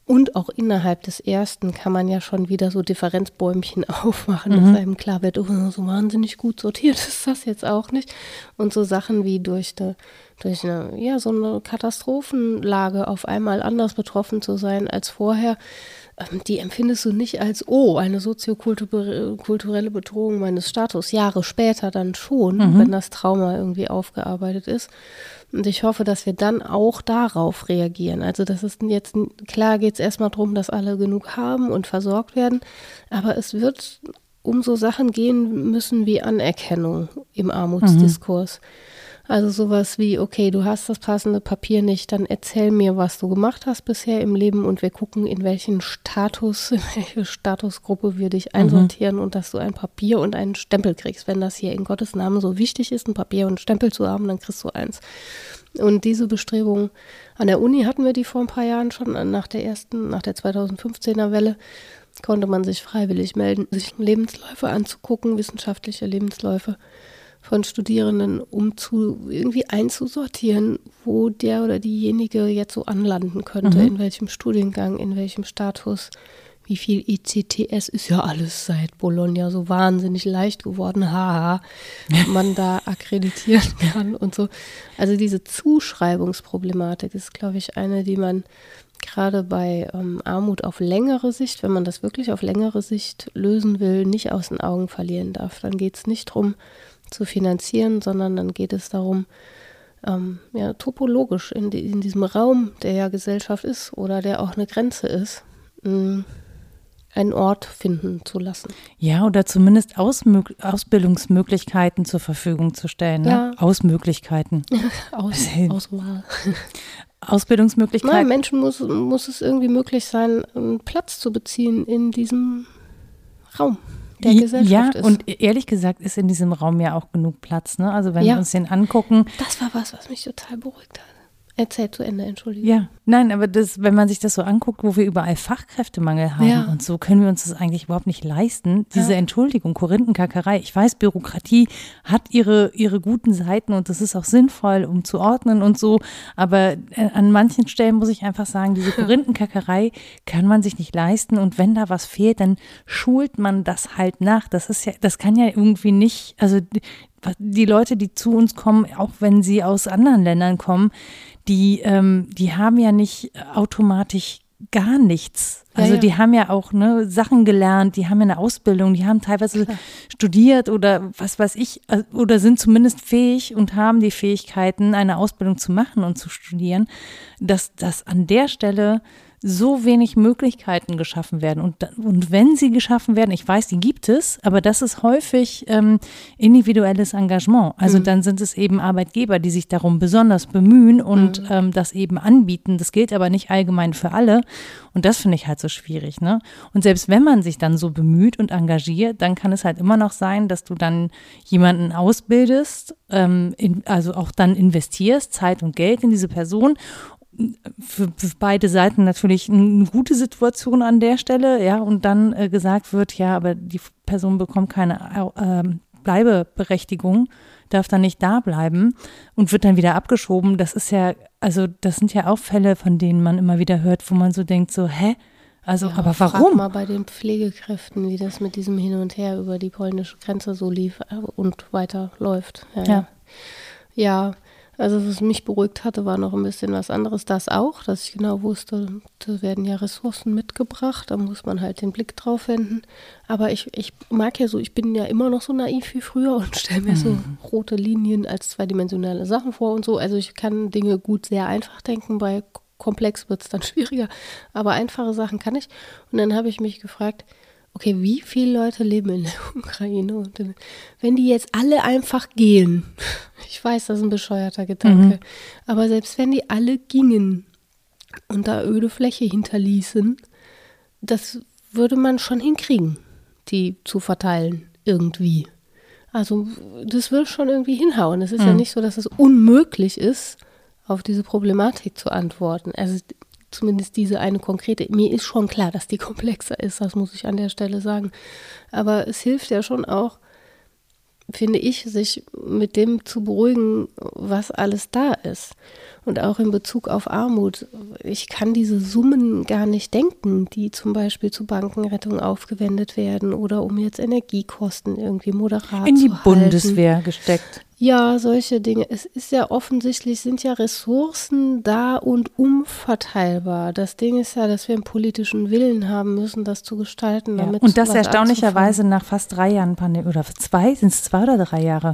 Und auch innerhalb des ersten kann man ja schon wieder so Differenzbäumchen aufmachen, Mhm. dass einem klar wird, oh, so wahnsinnig gut sortiert ist das jetzt auch nicht. Und so Sachen wie durch eine, durch eine, ja, so eine Katastrophenlage auf einmal anders betroffen zu sein als vorher, ähm, die empfindest du nicht als, oh, eine soziokulturelle Bedrohung meines Status. Jahre später dann schon, Mhm. wenn das Trauma irgendwie aufgearbeitet ist. Und ich hoffe, dass wir dann auch darauf reagieren. Also das ist jetzt, klar geht es erstmal darum, dass alle genug haben und versorgt werden, aber es wird um so Sachen gehen müssen wie Anerkennung im Armutsdiskurs. Also sowas wie, okay, du hast das passende Papier nicht, dann erzähl mir, was du gemacht hast bisher im Leben und wir gucken, in welchen Status, in welche Statusgruppe wir dich einsortieren mhm. und dass du ein Papier und einen Stempel kriegst. Wenn das hier in Gottes Namen so wichtig ist, ein Papier und einen Stempel zu haben, dann kriegst du eins. Und diese Bestrebungen, an der Uni hatten wir die vor ein paar Jahren schon, nach der ersten, nach der zweitausendfünfzehner Welle, konnte man sich freiwillig melden, sich Lebensläufe anzugucken, wissenschaftliche Lebensläufe von Studierenden, um zu irgendwie einzusortieren, wo der oder diejenige jetzt so anlanden könnte, mhm. in welchem Studiengang, in welchem Status, wie viel E C T S ist ja alles seit Bologna so wahnsinnig leicht geworden, haha, man da akkreditieren kann und so. Also diese Zuschreibungsproblematik ist, glaube ich, eine, die man gerade bei ähm, Armut auf längere Sicht, wenn man das wirklich auf längere Sicht lösen will, nicht aus den Augen verlieren darf. Dann geht es nicht darum, zu finanzieren, sondern dann geht es darum, ähm, ja, topologisch in, die, in diesem Raum, der ja Gesellschaft ist oder der auch eine Grenze ist, mh, einen Ort finden zu lassen. Ja, oder zumindest Ausmög- Ausbildungsmöglichkeiten zur Verfügung zu stellen. Ne? Ja. Ausmöglichkeiten. Aus, Auswahl. Ausbildungsmöglichkeiten. Nein, Menschen muss, muss es irgendwie möglich sein, einen Platz zu beziehen in diesem Raum der Gesellschaft ja, ist. Ja, und ehrlich gesagt ist in diesem Raum ja auch genug Platz. Ne? Also wenn ja. wir uns den angucken. Das war was, was mich total beruhigt hat. Erzähl zu Ende, Entschuldigung. Ja, nein, aber das, wenn man sich das so anguckt, wo wir überall Fachkräftemangel haben ja. und so, können wir uns das eigentlich überhaupt nicht leisten. Diese ja. Entschuldigung, Korinthenkackerei. Ich weiß, Bürokratie hat ihre, ihre guten Seiten und das ist auch sinnvoll, um zu ordnen und so. Aber äh, an manchen Stellen muss ich einfach sagen, diese Korinthenkackerei kann man sich nicht leisten. Und wenn da was fehlt, dann schult man das halt nach. Das ist ja, das kann ja irgendwie nicht, also die, die Leute, die zu uns kommen, auch wenn sie aus anderen Ländern kommen, die, ähm, die haben ja nicht automatisch gar nichts. Also ja, ja. die haben ja auch ne, Sachen gelernt, die haben ja eine Ausbildung, die haben teilweise Klar. studiert oder was weiß ich, oder sind zumindest fähig und haben die Fähigkeiten, eine Ausbildung zu machen und zu studieren, dass das an der Stelle so wenig Möglichkeiten geschaffen werden. Und, und wenn sie geschaffen werden, ich weiß, die gibt es, aber das ist häufig ähm, individuelles Engagement. Also mhm. dann sind es eben Arbeitgeber, die sich darum besonders bemühen und mhm. ähm, das eben anbieten. Das gilt aber nicht allgemein für alle. Und das finde ich halt so schwierig. Ne? Und selbst wenn man sich dann so bemüht und engagiert, dann kann es halt immer noch sein, dass du dann jemanden ausbildest, ähm, in, also auch dann investierst, Zeit und Geld in diese Person. Für, für beide Seiten natürlich eine gute Situation an der Stelle, ja, und dann äh, gesagt wird, ja, aber die Person bekommt keine äh, Bleibeberechtigung, darf dann nicht da bleiben und wird dann wieder abgeschoben. Das ist ja, also das sind ja auch Fälle, von denen man immer wieder hört, wo man so denkt, so, hä? Also, ja, aber warum? Frag mal bei den Pflegekräften, wie das mit diesem Hin und Her über die polnische Grenze so lief und weiter läuft. Ja, ja. ja. Also was mich beruhigt hatte, war noch ein bisschen was anderes. Das auch, dass ich genau wusste, da werden ja Ressourcen mitgebracht, da muss man halt den Blick drauf wenden. Aber ich, ich mag ja so, ich bin ja immer noch so naiv wie früher und stelle mir mhm. so rote Linien als zweidimensionale Sachen vor und so. Also ich kann Dinge gut sehr einfach denken, bei komplex wird es dann schwieriger. Aber einfache Sachen kann ich. Und dann habe ich mich gefragt, okay, wie viele Leute leben in der Ukraine? Und wenn die jetzt alle einfach gehen, ich weiß, das ist ein bescheuerter Gedanke, mhm. aber selbst wenn die alle gingen und da öde Fläche hinterließen, das würde man schon hinkriegen, die zu verteilen irgendwie. Also das will schon irgendwie hinhauen. Es ist mhm. ja nicht so, dass es unmöglich ist, auf diese Problematik zu antworten. Also zumindest diese eine konkrete, mir ist schon klar, dass die komplexer ist, das muss ich an der Stelle sagen. Aber es hilft ja schon auch, finde ich, sich mit dem zu beruhigen, was alles da ist. Und auch in Bezug auf Armut. Ich kann diese Summen gar nicht denken, die zum Beispiel zu Bankenrettung aufgewendet werden oder um jetzt Energiekosten irgendwie moderat in die zu halten. Bundeswehr gesteckt. Ja, solche Dinge. Es ist ja offensichtlich, sind ja Ressourcen da und umverteilbar. Das Ding ist ja, dass wir einen politischen Willen haben müssen, das zu gestalten. Ja. Damit Und das was erstaunlicherweise nach fast drei Jahren Pandemie, oder zwei, sind es zwei oder drei Jahre?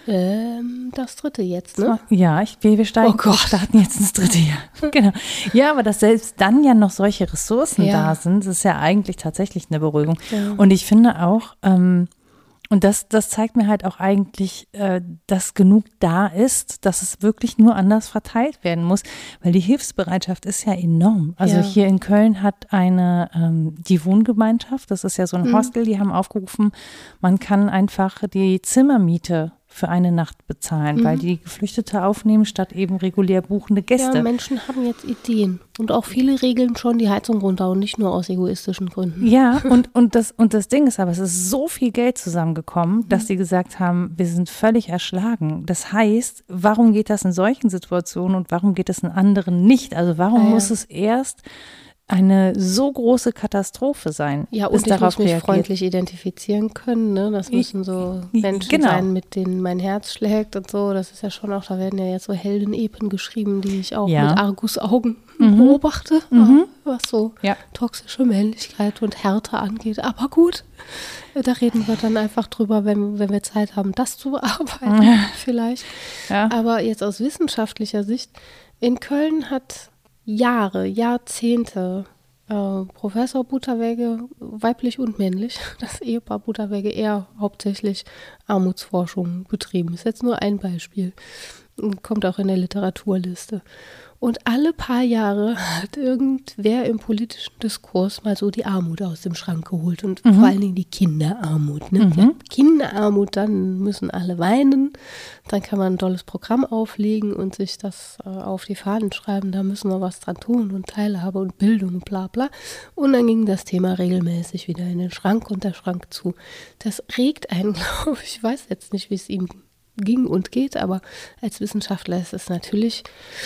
Ähm, das dritte jetzt, ne? Ja, ich, wir, wir, steigen, Oh Gott. wir starten jetzt ins dritte Jahr. Genau. Ja, aber dass selbst dann ja noch solche Ressourcen Ja. da sind, ist ja eigentlich tatsächlich eine Beruhigung. Ja. Und ich finde auch, ähm, und das, das zeigt mir halt auch eigentlich, äh, dass genug da ist, dass es wirklich nur anders verteilt werden muss, weil die Hilfsbereitschaft ist ja enorm. Also Ja. hier in Köln hat eine, ähm, die Wohngemeinschaft, das ist ja so ein Mhm. Hostel, die haben aufgerufen, man kann einfach die Zimmermiete für eine Nacht bezahlen, Mhm. weil die Geflüchtete aufnehmen, statt eben regulär buchende Gäste. Ja, Menschen haben jetzt Ideen. Und auch viele regeln schon die Heizung runter und nicht nur aus egoistischen Gründen. Ja, und, und, das, und das Ding ist aber, es ist so viel Geld zusammengekommen, dass sie gesagt haben, wir sind völlig erschlagen. Das heißt, warum geht das in solchen Situationen und warum geht es in anderen nicht? Also warum Ah, ja. muss es erst eine so große Katastrophe sein? Ja, bis und ich muss darauf mich reagiert? freundlich identifizieren können. Ne? Das müssen so Menschen Genau. sein, mit denen mein Herz schlägt und so. Das ist ja schon auch, da werden ja jetzt so Heldenepen geschrieben, die ich auch Ja. mit Argusaugen Mhm. beobachte, Mhm. was so Ja. toxische Männlichkeit und Härte angeht. Aber gut, da reden wir dann einfach drüber, wenn, wenn wir Zeit haben, das zu bearbeiten Ja. vielleicht. Ja. Aber jetzt aus wissenschaftlicher Sicht, in Köln hat Jahre, Jahrzehnte äh, Professor Butterwegge, weiblich und männlich, das Ehepaar Butterwegge eher hauptsächlich Armutsforschung betrieben. Ist jetzt nur ein Beispiel. Kommt auch in der Literaturliste. Und alle paar Jahre hat irgendwer im politischen Diskurs mal so die Armut aus dem Schrank geholt und Mhm. vor allen Dingen die Kinderarmut. Ne? Mhm. Ja, Kinderarmut, dann müssen alle weinen, dann kann man ein tolles Programm auflegen und sich das äh, auf die Fahnen schreiben, da müssen wir was dran tun und Teilhabe und Bildung und bla bla. Und dann ging das Thema regelmäßig wieder in den Schrank und der Schrank zu. Das regt einen, glaube ich, ich weiß jetzt nicht, wie es ihm ging und geht, aber als Wissenschaftler ist es natürlich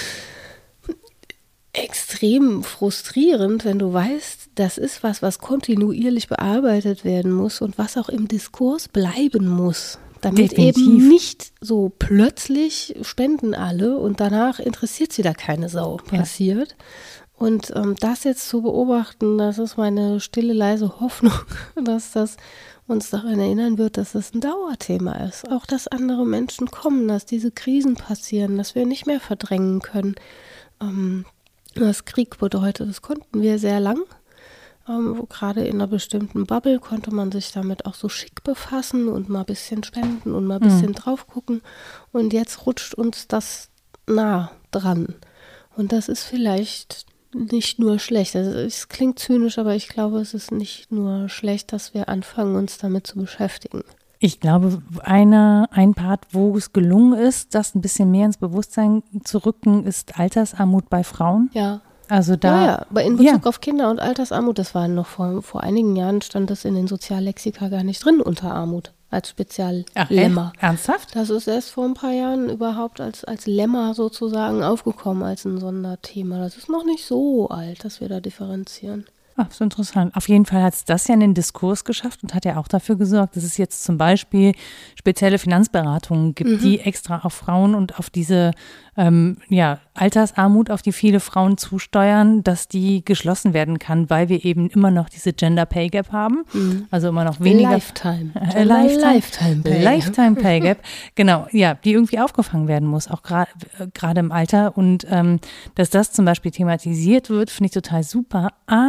extrem frustrierend, wenn du weißt, das ist was, was kontinuierlich bearbeitet werden muss und was auch im Diskurs bleiben muss, damit Definitiv. eben nicht so plötzlich spenden alle und danach interessiert sie da keine Sau passiert. Und ähm, das jetzt zu beobachten, das ist meine stille, leise Hoffnung, dass das uns daran erinnern wird, dass es ein Dauerthema ist. Auch, dass andere Menschen kommen, dass diese Krisen passieren, dass wir nicht mehr verdrängen können, ähm, was Krieg bedeutet. Das konnten wir sehr lang. Ähm, wo gerade in einer bestimmten Bubble konnte man sich damit auch so schick befassen und mal ein bisschen spenden und mal ein bisschen Mhm. drauf gucken. Und jetzt rutscht uns das nah dran. Und das ist vielleicht nicht nur schlecht. Also es klingt zynisch, aber ich glaube, es ist nicht nur schlecht, dass wir anfangen, uns damit zu beschäftigen. Ich glaube, eine, ein Part, wo es gelungen ist, das ein bisschen mehr ins Bewusstsein zu rücken, ist Altersarmut bei Frauen. Ja. Also da, Ja, ja, aber in Bezug ja. auf Kinder- und Altersarmut, das war noch vor, vor einigen Jahren, stand das in den Soziallexika gar nicht drin unter Armut als Ach, Speziallemma. echt? Ernsthaft? Das ist erst vor ein paar Jahren überhaupt als, als Lemma sozusagen aufgekommen, als ein Sonderthema. Das ist noch nicht so alt, dass wir da differenzieren. Ach, so interessant. Auf jeden Fall hat es das ja in den Diskurs geschafft und hat ja auch dafür gesorgt, dass es jetzt zum Beispiel spezielle Finanzberatungen gibt, Mhm. die extra auf Frauen und auf diese ähm, ja, Altersarmut, auf die viele Frauen zusteuern, dass die geschlossen werden kann, weil wir eben immer noch diese Gender Pay Gap haben. Mhm. Also immer noch weniger. Lifetime. Äh, Lifetime. Lifetime Pay. Lifetime Pay Gap, genau, ja, die irgendwie aufgefangen werden muss, auch gerade gerade im Alter. Und ähm, dass das zum Beispiel thematisiert wird, finde ich total super.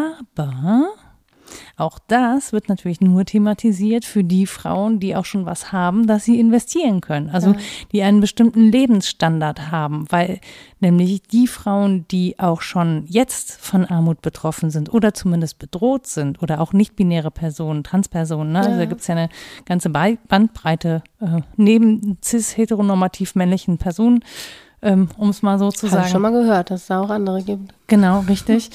Aber auch das wird natürlich nur thematisiert für die Frauen, die auch schon was haben, dass sie investieren können. Also Ja. die einen bestimmten Lebensstandard haben, weil nämlich die Frauen, die auch schon jetzt von Armut betroffen sind oder zumindest bedroht sind oder auch nicht-binäre Personen, Transpersonen, ne? Also Ja. da gibt es ja eine ganze Ba- Bandbreite äh, neben cis-heteronormativ männlichen Personen, ähm, um es mal so zu Habe sagen. ich schon mal gehört, dass es da auch andere gibt. Genau, richtig.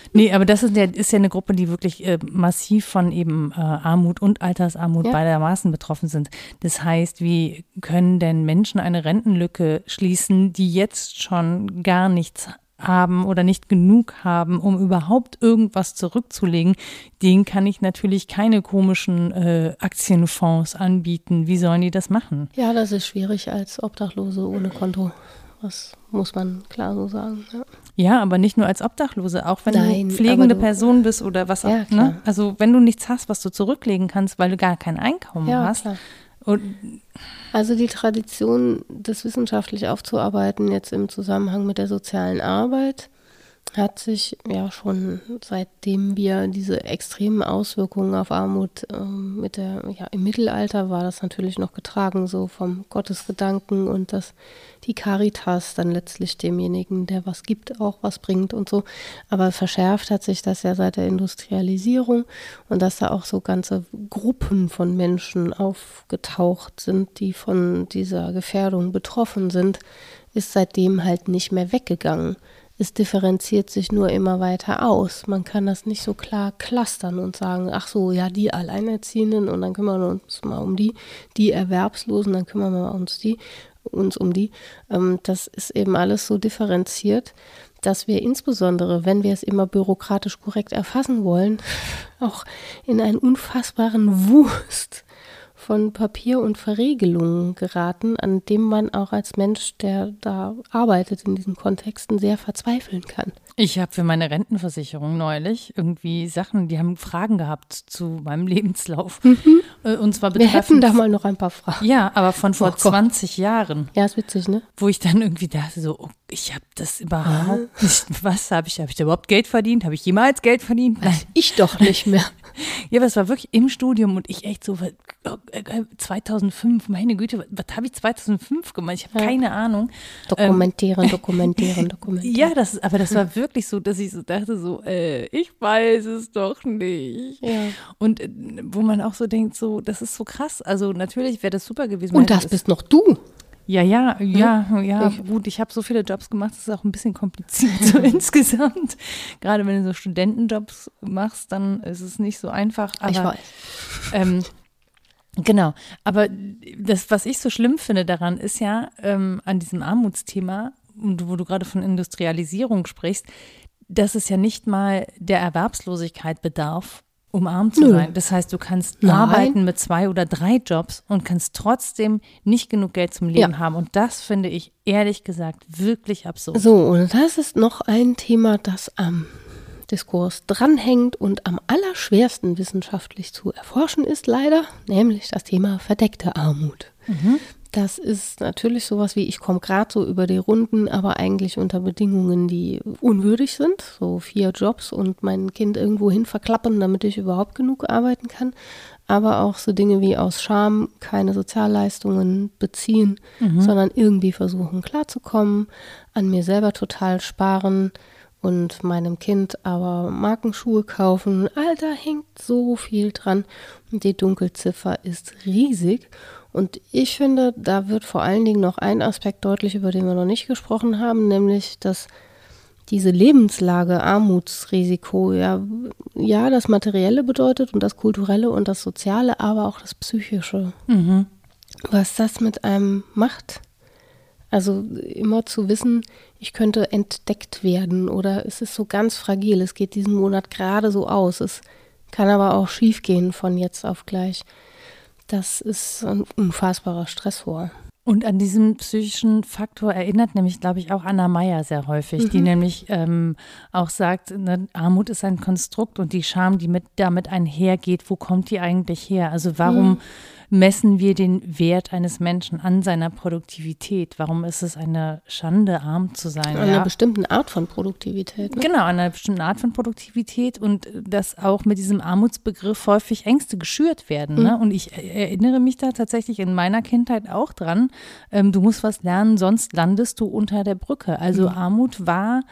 Nee, aber das ist ja, ist ja eine Gruppe, die wirklich äh, massiv von eben äh, Armut und Altersarmut Ja. beidermaßen betroffen sind. Das heißt, wie können denn Menschen eine Rentenlücke schließen, die jetzt schon gar nichts haben oder nicht genug haben, um überhaupt irgendwas zurückzulegen? Denen kann ich natürlich keine komischen äh, Aktienfonds anbieten. Wie sollen die das machen? Ja, das ist schwierig als Obdachlose ohne Konto. Das muss man klar so sagen. Ja, Ja, aber nicht nur als Obdachlose, auch wenn Nein, du pflegende aber du- Person bist oder was auch, Ja, klar. ne? Also wenn du nichts hast, was du zurücklegen kannst, weil du gar kein Einkommen ja hast. klar. Und Also die Tradition, das wissenschaftlich aufzuarbeiten, jetzt im Zusammenhang mit der sozialen Arbeit, hat sich ja schon seitdem wir diese extremen Auswirkungen auf Armut ähm, mit der, ja, im Mittelalter war das natürlich noch getragen, so vom Gottesgedanken und dass die Caritas dann letztlich demjenigen, der was gibt, auch was bringt und so. Aber verschärft hat sich das ja seit der Industrialisierung und dass da auch so ganze Gruppen von Menschen aufgetaucht sind, die von dieser Gefährdung betroffen sind, ist seitdem halt nicht mehr weggegangen. Es differenziert sich nur immer weiter aus. Man kann das nicht so klar clustern und sagen, ach so, ja, die Alleinerziehenden und dann kümmern wir uns mal um die, die Erwerbslosen, dann kümmern wir uns, die, uns um die. Ähm, das ist eben alles so differenziert, dass wir insbesondere, wenn wir es immer bürokratisch korrekt erfassen wollen, auch in einen unfassbaren Wust von Papier und Verregelungen geraten, an dem man auch als Mensch, der da arbeitet in diesen Kontexten, sehr verzweifeln kann. ich habe für meine Rentenversicherung neulich irgendwie Sachen, die haben Fragen gehabt zu meinem Lebenslauf. Äh, Und zwar Wir hätten betreffend, da mal noch ein paar Fragen. ja, aber von vor Oh Gott. zwanzig Jahren, Ja, ist witzig, ne? wo ich dann irgendwie dachte so, oh, ich habe das überhaupt nicht, was habe ich, habe ich da überhaupt Geld verdient? Habe ich jemals Geld verdient? Nein. Ich doch nicht mehr. Ja, aber es war wirklich im Studium und ich echt so, was- oh, äh, zweitausendfünf, meine Güte, was, was habe ich zweitausendfünf gemacht? Ich habe Ja. keine Ahnung. Dokumentieren, dokumentieren, dokumentieren. Ja, das, ist- aber das war wirklich so, dass ich so dachte, so, äh, ich weiß es doch nicht. Ja. Und äh, wo man auch so denkt, so, das ist so krass. Also natürlich wäre das super gewesen. man Und das hätte es- bist noch du. Ja, ja, ja, ja, Ich- gut, ich habe so viele Jobs gemacht, das ist auch ein bisschen kompliziert so insgesamt. Gerade wenn du so Studentenjobs machst, dann ist es nicht so einfach. Aber, Ich weiß. Ähm, genau, aber das, was ich so schlimm finde daran, ist ja ähm, an diesem Armutsthema, und wo du gerade von Industrialisierung sprichst, dass es ja nicht mal der Erwerbslosigkeit bedarf, um arm zu Nö. sein. Das heißt, du kannst Nein. arbeiten mit zwei oder drei Jobs und kannst trotzdem nicht genug Geld zum Leben Ja. haben. Und das finde ich ehrlich gesagt wirklich absurd. So, und das ist noch ein Thema, das am Diskurs dranhängt und am allerschwersten wissenschaftlich zu erforschen ist, leider, nämlich das Thema verdeckte Armut. Das ist natürlich sowas wie, ich komme gerade so über die Runden, aber eigentlich unter Bedingungen, die unwürdig sind. So vier Jobs und mein Kind irgendwo hin verklappen, damit ich überhaupt genug arbeiten kann. Aber auch so Dinge wie aus Scham keine Sozialleistungen beziehen, sondern irgendwie versuchen klarzukommen, an mir selber total sparen und meinem Kind aber Markenschuhe kaufen. Alter, hängt so viel dran. Und die Dunkelziffer ist riesig. Und ich finde, da wird vor allen Dingen noch ein Aspekt deutlich, über den wir noch nicht gesprochen haben, nämlich, dass diese Lebenslage, Armutsrisiko, ja, ja, das Materielle bedeutet und das Kulturelle und das Soziale, aber auch das Psychische. Mhm. Was das mit einem macht. Also immer zu wissen, ich könnte entdeckt werden oder es ist so ganz fragil, es geht diesen Monat gerade so aus, es kann aber auch schief gehen von jetzt auf gleich. Das ist ein unfassbarer Stressor. Und an diesen psychischen Faktor erinnert nämlich, glaube ich, auch Anna Meyer sehr häufig, die nämlich ähm, auch sagt, ne, Armut ist ein Konstrukt und die Scham, die mit damit einhergeht, wo kommt die eigentlich her? Also warum Mhm. messen wir den Wert eines Menschen an seiner Produktivität? Warum ist es eine Schande, arm zu sein? An einer Ja? bestimmten Art von Produktivität. Ne? Genau, an einer bestimmten Art von Produktivität und dass auch mit diesem Armutsbegriff häufig Ängste geschürt werden. Ne? Und ich erinnere mich da tatsächlich in meiner Kindheit auch dran, ähm, du musst was lernen, sonst landest du unter der Brücke. Also Armut war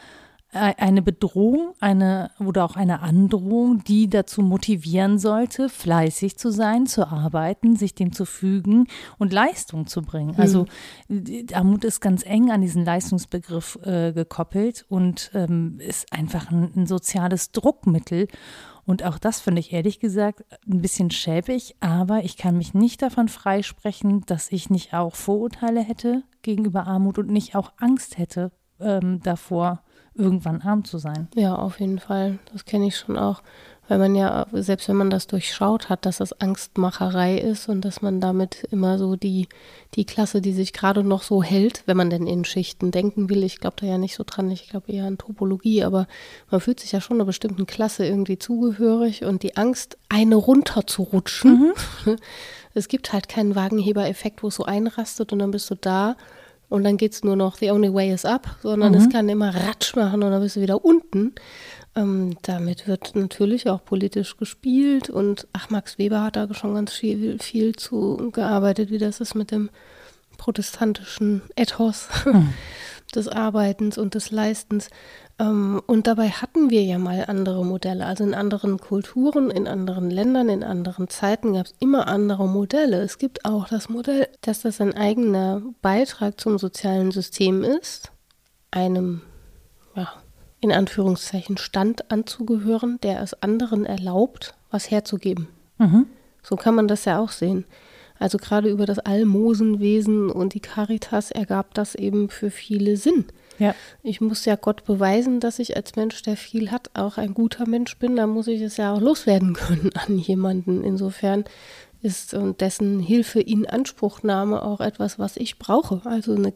eine Bedrohung, eine oder auch eine Androhung, die dazu motivieren sollte, fleißig zu sein, zu arbeiten, sich dem zu fügen und Leistung zu bringen. Mhm. Also Armut ist ganz eng an diesen Leistungsbegriff äh, gekoppelt und ähm, ist einfach ein, ein soziales Druckmittel. Und auch das finde ich ehrlich gesagt ein bisschen schäbig, aber ich kann mich nicht davon freisprechen, dass ich nicht auch Vorurteile hätte gegenüber Armut und nicht auch Angst hätte ähm, davor, irgendwann arm zu sein. Ja, auf jeden Fall. Das kenne ich schon auch. Weil man ja, selbst wenn man das durchschaut hat, dass das Angstmacherei ist und dass man damit immer so die, die Klasse, die sich gerade noch so hält, wenn man denn in Schichten denken will, ich glaube da ja nicht so dran, ich glaube eher an Topologie, aber man fühlt sich ja schon einer bestimmten Klasse irgendwie zugehörig und die Angst, eine runterzurutschen. Mhm. Es gibt halt keinen Wagenheber-Effekt, wo es so einrastet und dann bist du da. Und dann geht es nur noch, the only way is up, sondern mhm. es kann immer Ratsch machen und dann bist du wieder unten. Ähm, damit wird natürlich auch politisch gespielt und ach, Max Weber hat da schon ganz viel, viel zu gearbeitet, wie das ist mit dem protestantischen Ethos mhm. des Arbeitens und des Leistens. Ähm, und dabei hatten wir ja mal andere Modelle. Also in anderen Kulturen, in anderen Ländern, in anderen Zeiten gab es immer andere Modelle. Es gibt auch das Modell, dass das ein eigener Beitrag zum sozialen System ist, einem, ja, in Anführungszeichen Stand anzugehören, der es anderen erlaubt, was herzugeben. Mhm. So kann man das ja auch sehen. Also gerade über das Almosenwesen und die Caritas ergab das eben für viele Sinn. Ja. Ich muss ja Gott beweisen, dass ich als Mensch, der viel hat, auch ein guter Mensch bin. Da muss ich es ja auch loswerden können an jemanden. Insofern ist und dessen Hilfe in Anspruchnahme auch etwas, was ich brauche. Also eine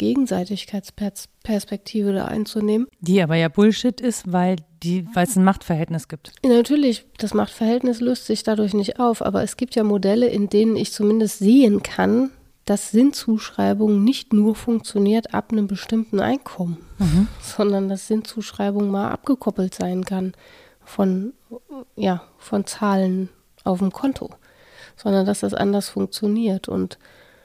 Gegenseitigkeitsperspektive da einzunehmen. Die aber ja Bullshit ist, weil die, weil es ein Machtverhältnis gibt. Natürlich, das Machtverhältnis löst sich dadurch nicht auf. Aber es gibt ja Modelle, in denen ich zumindest sehen kann, dass Sinnzuschreibung nicht nur funktioniert ab einem bestimmten Einkommen, mhm. sondern dass Sinnzuschreibung mal abgekoppelt sein kann von, ja, von Zahlen auf dem Konto, sondern dass das anders funktioniert. Und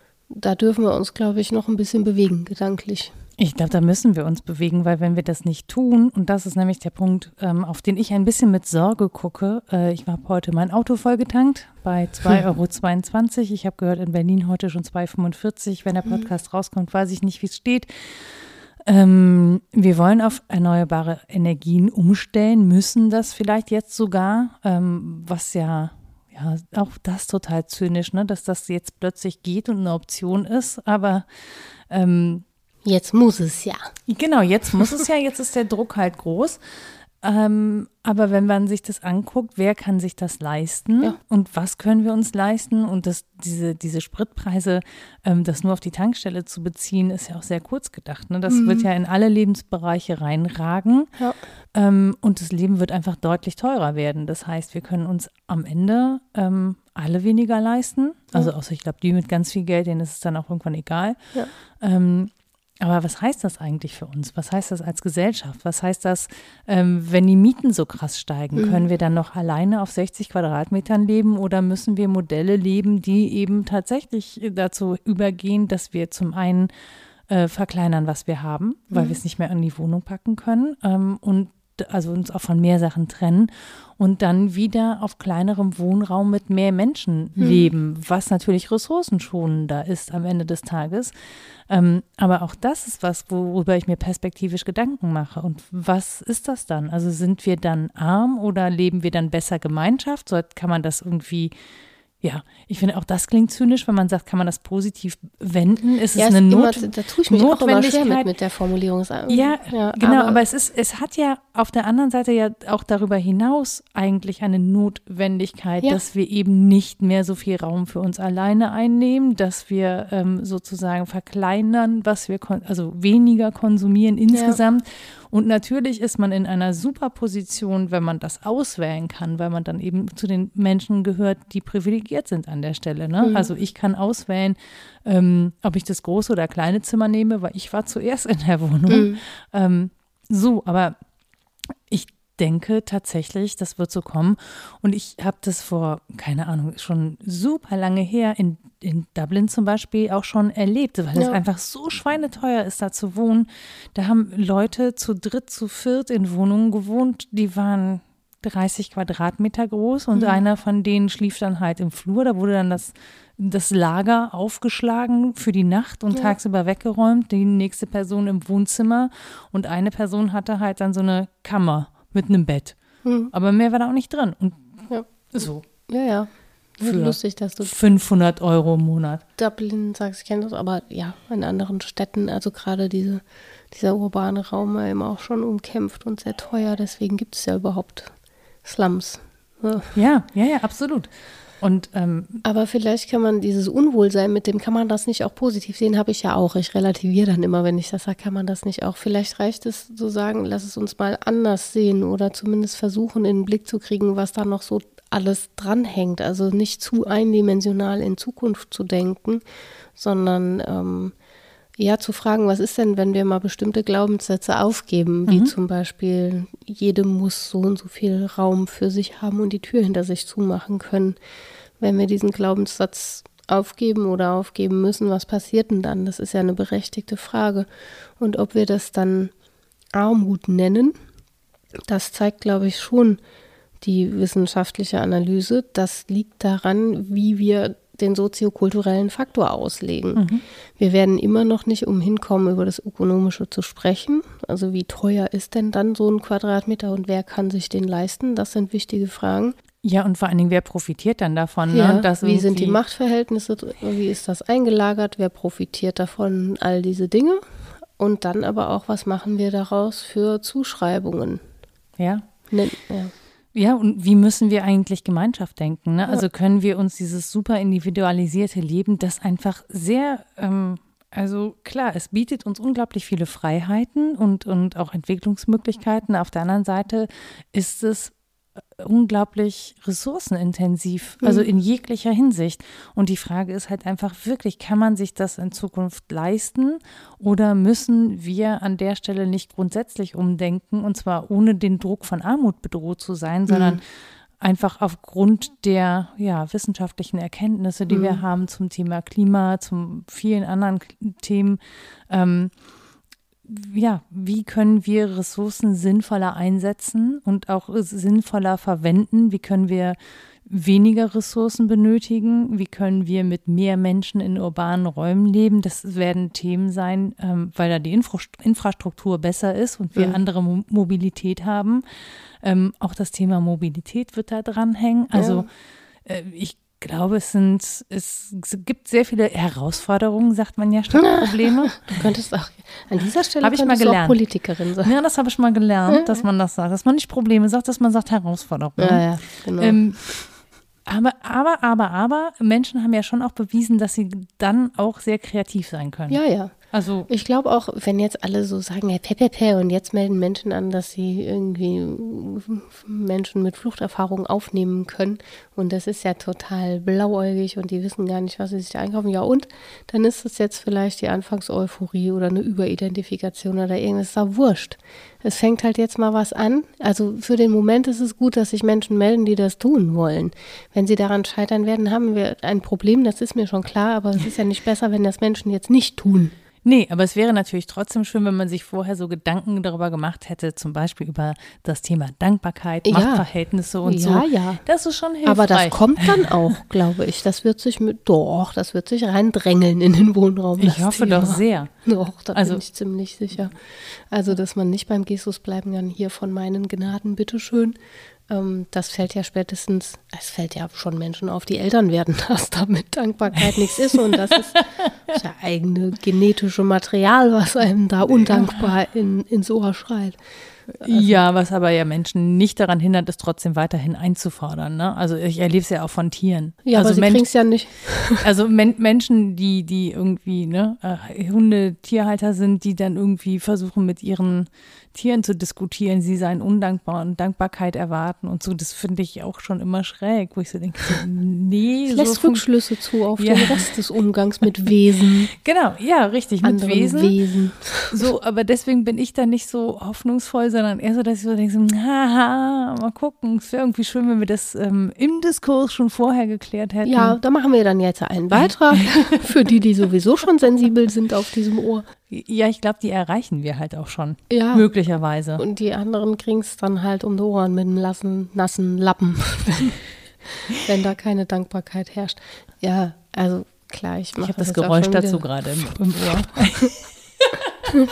da dürfen wir uns, glaube ich, noch ein bisschen bewegen, gedanklich. Ich glaube, da müssen wir uns bewegen, weil wenn wir das nicht tun, und das ist nämlich der Punkt, ähm, auf den ich ein bisschen mit Sorge gucke, äh, ich habe heute mein Auto vollgetankt bei zwei Euro zweiundzwanzig. Ich habe gehört, in Berlin heute schon zwei Euro fünfundvierzig. Wenn der Podcast rauskommt, weiß ich nicht, wie es steht. Ähm, wir wollen auf erneuerbare Energien umstellen, müssen das vielleicht jetzt sogar, ähm, was ja, ja auch das total zynisch, ne, dass das jetzt plötzlich geht und eine Option ist, aber ähm, jetzt muss es ja. Genau, jetzt muss es ja, jetzt ist der Druck halt groß. Ähm, aber wenn man sich das anguckt, wer kann sich das leisten ja. und was können wir uns leisten? Und das, diese, diese Spritpreise, ähm, das nur auf die Tankstelle zu beziehen, ist ja auch sehr kurz gedacht. Ne? Das mhm. wird ja in alle Lebensbereiche reinragen ja. ähm, und das Leben wird einfach deutlich teurer werden. Das heißt, wir können uns am Ende ähm, alle weniger leisten. Also außer ich glaube, die mit ganz viel Geld, denen ist es dann auch irgendwann egal. Ja. Ähm, Aber was heißt das eigentlich für uns? Was heißt das als Gesellschaft? Was heißt das, ähm, wenn die Mieten so krass steigen? Mhm. Können wir dann noch alleine auf sechzig Quadratmetern leben oder müssen wir Modelle leben, die eben tatsächlich dazu übergehen, dass wir zum einen äh, verkleinern, was wir haben, weil mhm. wir es nicht mehr in die Wohnung packen können ähm, und also uns auch von mehr Sachen trennen und dann wieder auf kleinerem Wohnraum mit mehr Menschen hm. leben, was natürlich ressourcenschonender ist am Ende des Tages. Ähm, aber auch das ist was, worüber ich mir perspektivisch Gedanken mache. Und was ist das dann? Also sind wir dann arm oder leben wir dann besser Gemeinschaft? So kann man das irgendwie Ja, ich finde auch das klingt zynisch, wenn man sagt, kann man das positiv wenden? Ist es ja, eine Not immer, da tue ich mich auch immer schwer mit, mit der Formulierung. Ja, ja genau, aber, aber es ist, es hat ja auf der anderen Seite ja auch darüber hinaus eigentlich eine Notwendigkeit, ja. dass wir eben nicht mehr so viel Raum für uns alleine einnehmen, dass wir ähm, sozusagen verkleinern, was wir, kon- also weniger konsumieren insgesamt. Ja. Und natürlich ist man in einer super Position, wenn man das auswählen kann, weil man dann eben zu den Menschen gehört, die privilegiert sind an der Stelle. Ne? Mhm. Also ich kann auswählen, ähm, ob ich das große oder kleine Zimmer nehme, weil ich war zuerst in der Wohnung. Mhm. Ähm, so, aber ich denke tatsächlich, das wird so kommen. Und ich habe das vor, keine Ahnung, schon super lange her in, in Dublin zum Beispiel auch schon erlebt, weil es Ja. einfach so schweineteuer ist, da zu wohnen. Da haben Leute zu dritt, zu viert in Wohnungen gewohnt, die waren dreißig Quadratmeter groß und Mhm. einer von denen schlief dann halt im Flur. Da wurde dann das, das Lager aufgeschlagen für die Nacht und Ja. tagsüber weggeräumt. Die nächste Person im Wohnzimmer und eine Person hatte halt dann so eine Kammer mit einem Bett. Mhm. Aber mehr war da auch nicht drin. Und Ja. so Ja, ja. Für Lustig, dass du fünfhundert Euro im Monat. Dublin sagst, ich kenne das, aber ja, in anderen Städten, also gerade diese, dieser urbane Raum war eben auch schon umkämpft und sehr teuer, deswegen gibt es ja überhaupt Slums. Ja. Ja, ja, ja, absolut. Und ähm, Aber vielleicht kann man dieses Unwohlsein, mit dem kann man das nicht auch positiv sehen, habe ich ja auch. Ich relativiere dann immer, wenn ich das sage, kann man das nicht auch. Vielleicht reicht es zu sagen, lass es uns mal anders sehen oder zumindest versuchen, in den Blick zu kriegen, was da noch so alles dranhängt. Also nicht zu eindimensional in Zukunft zu denken, sondern ähm, eher zu fragen, was ist denn, wenn wir mal bestimmte Glaubenssätze aufgeben, wie Mhm. zum Beispiel, jedem muss so und so viel Raum für sich haben und die Tür hinter sich zumachen können. Wenn wir diesen Glaubenssatz aufgeben oder aufgeben müssen, was passiert denn dann? Das ist ja eine berechtigte Frage. Und ob wir das dann Armut nennen, das zeigt, glaube ich, schon die wissenschaftliche Analyse. Das liegt daran, wie wir den soziokulturellen Faktor auslegen. Mhm. Wir werden immer noch nicht umhin kommen, über das Ökonomische zu sprechen. Also wie teuer ist denn dann so ein Quadratmeter und wer kann sich den leisten? Das sind wichtige Fragen. ja, und vor allen Dingen, wer profitiert dann davon? Ja, Ne? Dass wie sind die irgendwie- Machtverhältnisse, wie ist das eingelagert, wer profitiert davon, all diese Dinge. Und dann aber auch, was machen wir daraus für Zuschreibungen? Ja. Ne, ja. Ja, und wie müssen wir eigentlich Gemeinschaft denken? Ne? Also können wir uns dieses super individualisierte Leben, das einfach sehr, ähm, also klar, es bietet uns unglaublich viele Freiheiten und, und auch Entwicklungsmöglichkeiten. Auf der anderen Seite ist es unglaublich ressourcenintensiv, also in jeglicher Hinsicht. Und die Frage ist halt einfach wirklich, kann man sich das in Zukunft leisten oder müssen wir an der Stelle nicht grundsätzlich umdenken und zwar ohne den Druck von Armut bedroht zu sein, sondern einfach aufgrund der ja, wissenschaftlichen Erkenntnisse, die wir haben zum Thema Klima, zum vielen anderen K- Themen, ähm, ja, wie können wir Ressourcen sinnvoller einsetzen und auch sinnvoller verwenden? Wie können wir weniger Ressourcen benötigen? Wie können wir mit mehr Menschen in urbanen Räumen leben? Das werden Themen sein, ähm, weil da die Infra- Infrastruktur besser ist und wir Mhm. andere Mo- Mobilität haben. Ähm, auch das Thema Mobilität wird da dranhängen. Also äh, ich glaube, es sind, es gibt sehr viele Herausforderungen, sagt man ja, statt Probleme. Du könntest auch, an dieser Stelle Hab ich mal könntest du auch gelernt. Politikerin sein. Ja, das habe ich mal gelernt, dass man das sagt. Dass man nicht Probleme sagt, dass man sagt Herausforderungen. Ja, ja, genau. Ähm, aber, aber, aber, aber, Menschen haben ja schon auch bewiesen, dass sie dann auch sehr kreativ sein können. ja, ja. Also, Ich glaube auch, wenn jetzt alle so sagen, ja, pepepe, und jetzt melden Menschen an, dass sie irgendwie Menschen mit Fluchterfahrung aufnehmen können und das ist ja total blauäugig und die wissen gar nicht, was sie sich da einkaufen. Ja, und dann ist es jetzt vielleicht die Anfangseuphorie oder eine Überidentifikation oder irgendwas, ist da wurscht. Es fängt halt jetzt mal was an. Also für den Moment ist es gut, dass sich Menschen melden, die das tun wollen. Wenn sie daran scheitern werden, haben wir ein Problem, das ist mir schon klar, aber es ist ja nicht besser, wenn das Menschen jetzt nicht tun. nee, aber es wäre natürlich trotzdem schön, wenn man sich vorher so Gedanken darüber gemacht hätte, zum Beispiel über das Thema Dankbarkeit, Ja. Machtverhältnisse und so. Ja, ja. Das ist schon hilfreich. Aber das kommt dann auch, glaube ich. Das wird sich mit, doch, das wird sich reindrängeln in den Wohnraum. Ich das hoffe Thema. doch sehr. Doch, da Also- bin ich ziemlich sicher. Also, dass man nicht beim Jesus bleiben kann, hier von meinen Gnaden, bitteschön. Ähm, das fällt ja spätestens, es fällt ja schon Menschen auf, die Eltern werden, dass da mit Dankbarkeit nichts ist. Und das ist das ja eigene genetische Material, was einem da undankbar in, ins Ohr schreit. Ja, was aber ja Menschen nicht daran hindert, es trotzdem weiterhin einzufordern. Ne? Also ich erlebe es ja auch von Tieren. Ja, also aber sie Men- kriegen es ja nicht. Also Men Menschen, die, die irgendwie ne, äh, Hunde-Tierhalter sind, die dann irgendwie versuchen, mit ihren Tieren zu diskutieren, sie seien undankbar und Dankbarkeit erwarten und so, das finde ich auch schon immer schräg, wo ich so denke, so, nee, Es so lässt fun- Rückschlüsse zu auf Ja. den Rest des Umgangs mit Wesen, Genau, ja, richtig, mit anderen Wesen. Wesen. So, aber deswegen bin ich da nicht so hoffnungsvoll, sondern eher so, dass ich so denke, so, haha, mal gucken, es wäre irgendwie schön, wenn wir das ähm, im Diskurs schon vorher geklärt hätten. Ja, da machen wir dann jetzt einen Beitrag für die, die sowieso schon sensibel sind auf diesem Ohr. Ja, ich glaube, die erreichen wir halt auch schon, ja. möglicherweise. Und die anderen kriegen es dann halt um die Ohren mit einem lassen, nassen Lappen, wenn, wenn da keine Dankbarkeit herrscht. Ja, also klar, ich mache Ich habe das Geräusch dazu gerade im, im Ohr.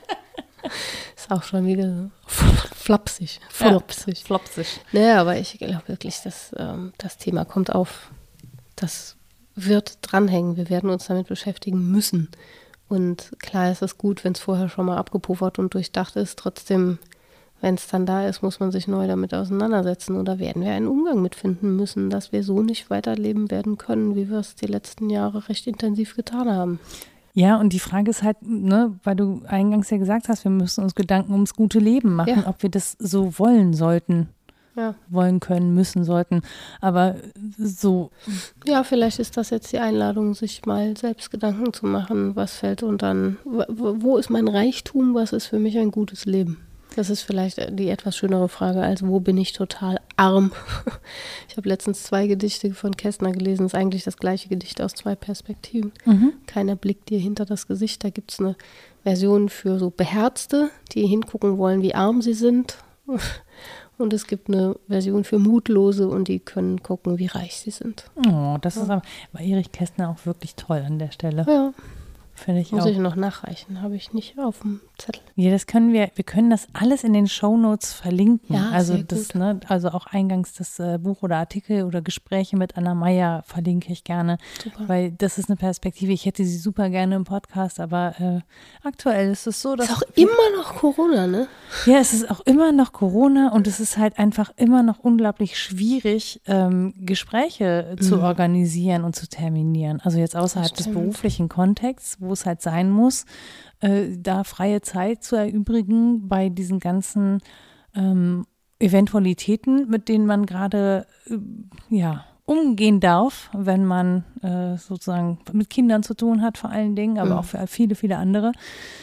Ist auch schon wieder so flapsig, flopsig. Ja, flopsig. Naja, aber ich glaube wirklich, dass ähm, das Thema kommt auf. Das wird dranhängen. Wir werden uns damit beschäftigen müssen. Und klar ist es gut, wenn es vorher schon mal abgepuffert und durchdacht ist. Trotzdem, wenn es dann da ist, muss man sich neu damit auseinandersetzen. Oder werden wir einen Umgang mitfinden müssen, dass wir so nicht weiterleben werden können, wie wir es die letzten Jahre recht intensiv getan haben. Ja, und die Frage ist halt, ne, weil du eingangs ja gesagt hast, wir müssen uns Gedanken ums gute Leben machen, ja. ob wir das so wollen sollten, ja. wollen können, müssen, sollten. Aber so. Ja, vielleicht ist das jetzt die Einladung, sich mal selbst Gedanken zu machen, was fällt und dann, wo ist mein Reichtum, was ist für mich ein gutes Leben? Das ist vielleicht die etwas schönere Frage, als wo bin ich total arm? Ich habe letztens zwei Gedichte von Kästner gelesen, das ist eigentlich das gleiche Gedicht aus zwei Perspektiven. Mhm. Keiner blickt dir hinter das Gesicht. Da gibt es eine Version für so Beherzte, die hingucken wollen, wie arm sie sind. Und es gibt eine Version für Mutlose und die können gucken, wie reich sie sind. Oh, das ja. ist aber bei Erich Kästner auch wirklich toll an der Stelle. Ja. Finde ich Muss auch. ich noch nachreichen, habe ich nicht auf dem Zettel. Ja, das können wir, wir können das alles in den Shownotes verlinken. Ja, also sehr das, gut. Ne, also auch eingangs das äh, Buch oder Artikel oder Gespräche mit Anna Meyer verlinke ich gerne. Super. Weil das ist eine Perspektive, ich hätte sie super gerne im Podcast, aber äh, aktuell ist es so, dass. Es ist auch immer noch Corona, ne? Ja, es ist auch immer noch Corona und es ist halt einfach immer noch unglaublich schwierig, ähm, Gespräche mhm. zu organisieren und zu terminieren. Also jetzt außerhalb des beruflichen Kontexts, wo es halt sein muss, äh, da freie Zeit zu erübrigen bei diesen ganzen ähm, Eventualitäten, mit denen man gerade äh, ja, umgehen darf, wenn man äh, sozusagen mit Kindern zu tun hat vor allen Dingen, aber mhm. auch für viele, viele andere.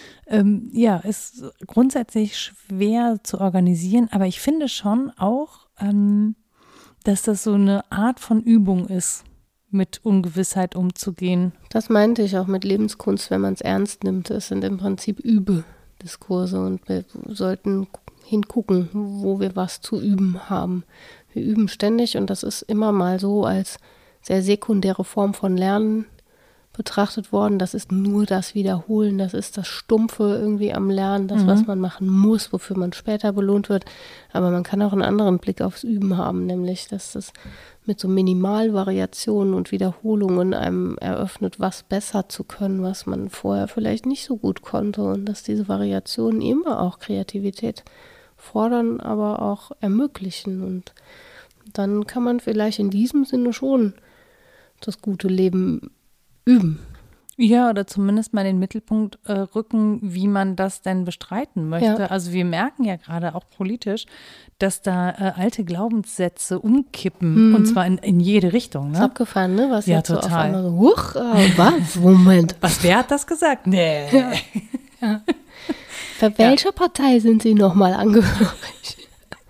Ähm, ja, ist grundsätzlich schwer zu organisieren, aber ich finde schon auch, ähm, dass das so eine Art von Übung ist, mit Ungewissheit umzugehen. Das meinte ich auch mit Lebenskunst, wenn man es ernst nimmt. Es sind im Prinzip Übe-Diskurse und wir sollten hingucken, wo wir was zu üben haben. Wir üben ständig und das ist immer mal so als sehr sekundäre Form von Lernen betrachtet worden. Das ist nur das Wiederholen, das ist das Stumpfe irgendwie am Lernen, das, mhm. was man machen muss, wofür man später belohnt wird. Aber man kann auch einen anderen Blick aufs Üben haben, nämlich, dass das mit so Minimalvariationen und Wiederholungen einem eröffnet, was besser zu können, was man vorher vielleicht nicht so gut konnte und dass diese Variationen immer auch Kreativität fordern, aber auch ermöglichen und dann kann man vielleicht in diesem Sinne schon das gute Leben üben. Ja, oder zumindest mal in den Mittelpunkt äh, rücken, wie man das denn bestreiten möchte. Ja. Also wir merken ja gerade auch politisch, dass da äh, alte Glaubenssätze umkippen mhm. und zwar in, in jede Richtung. Ne? Ist abgefahren, ne? Was ja, jetzt total. So auf einmal so, huch, äh, was? Moment. Was, wer hat das gesagt? Nee. Ja. Ja. Bei welcher ja. Partei sind Sie nochmal angehörig?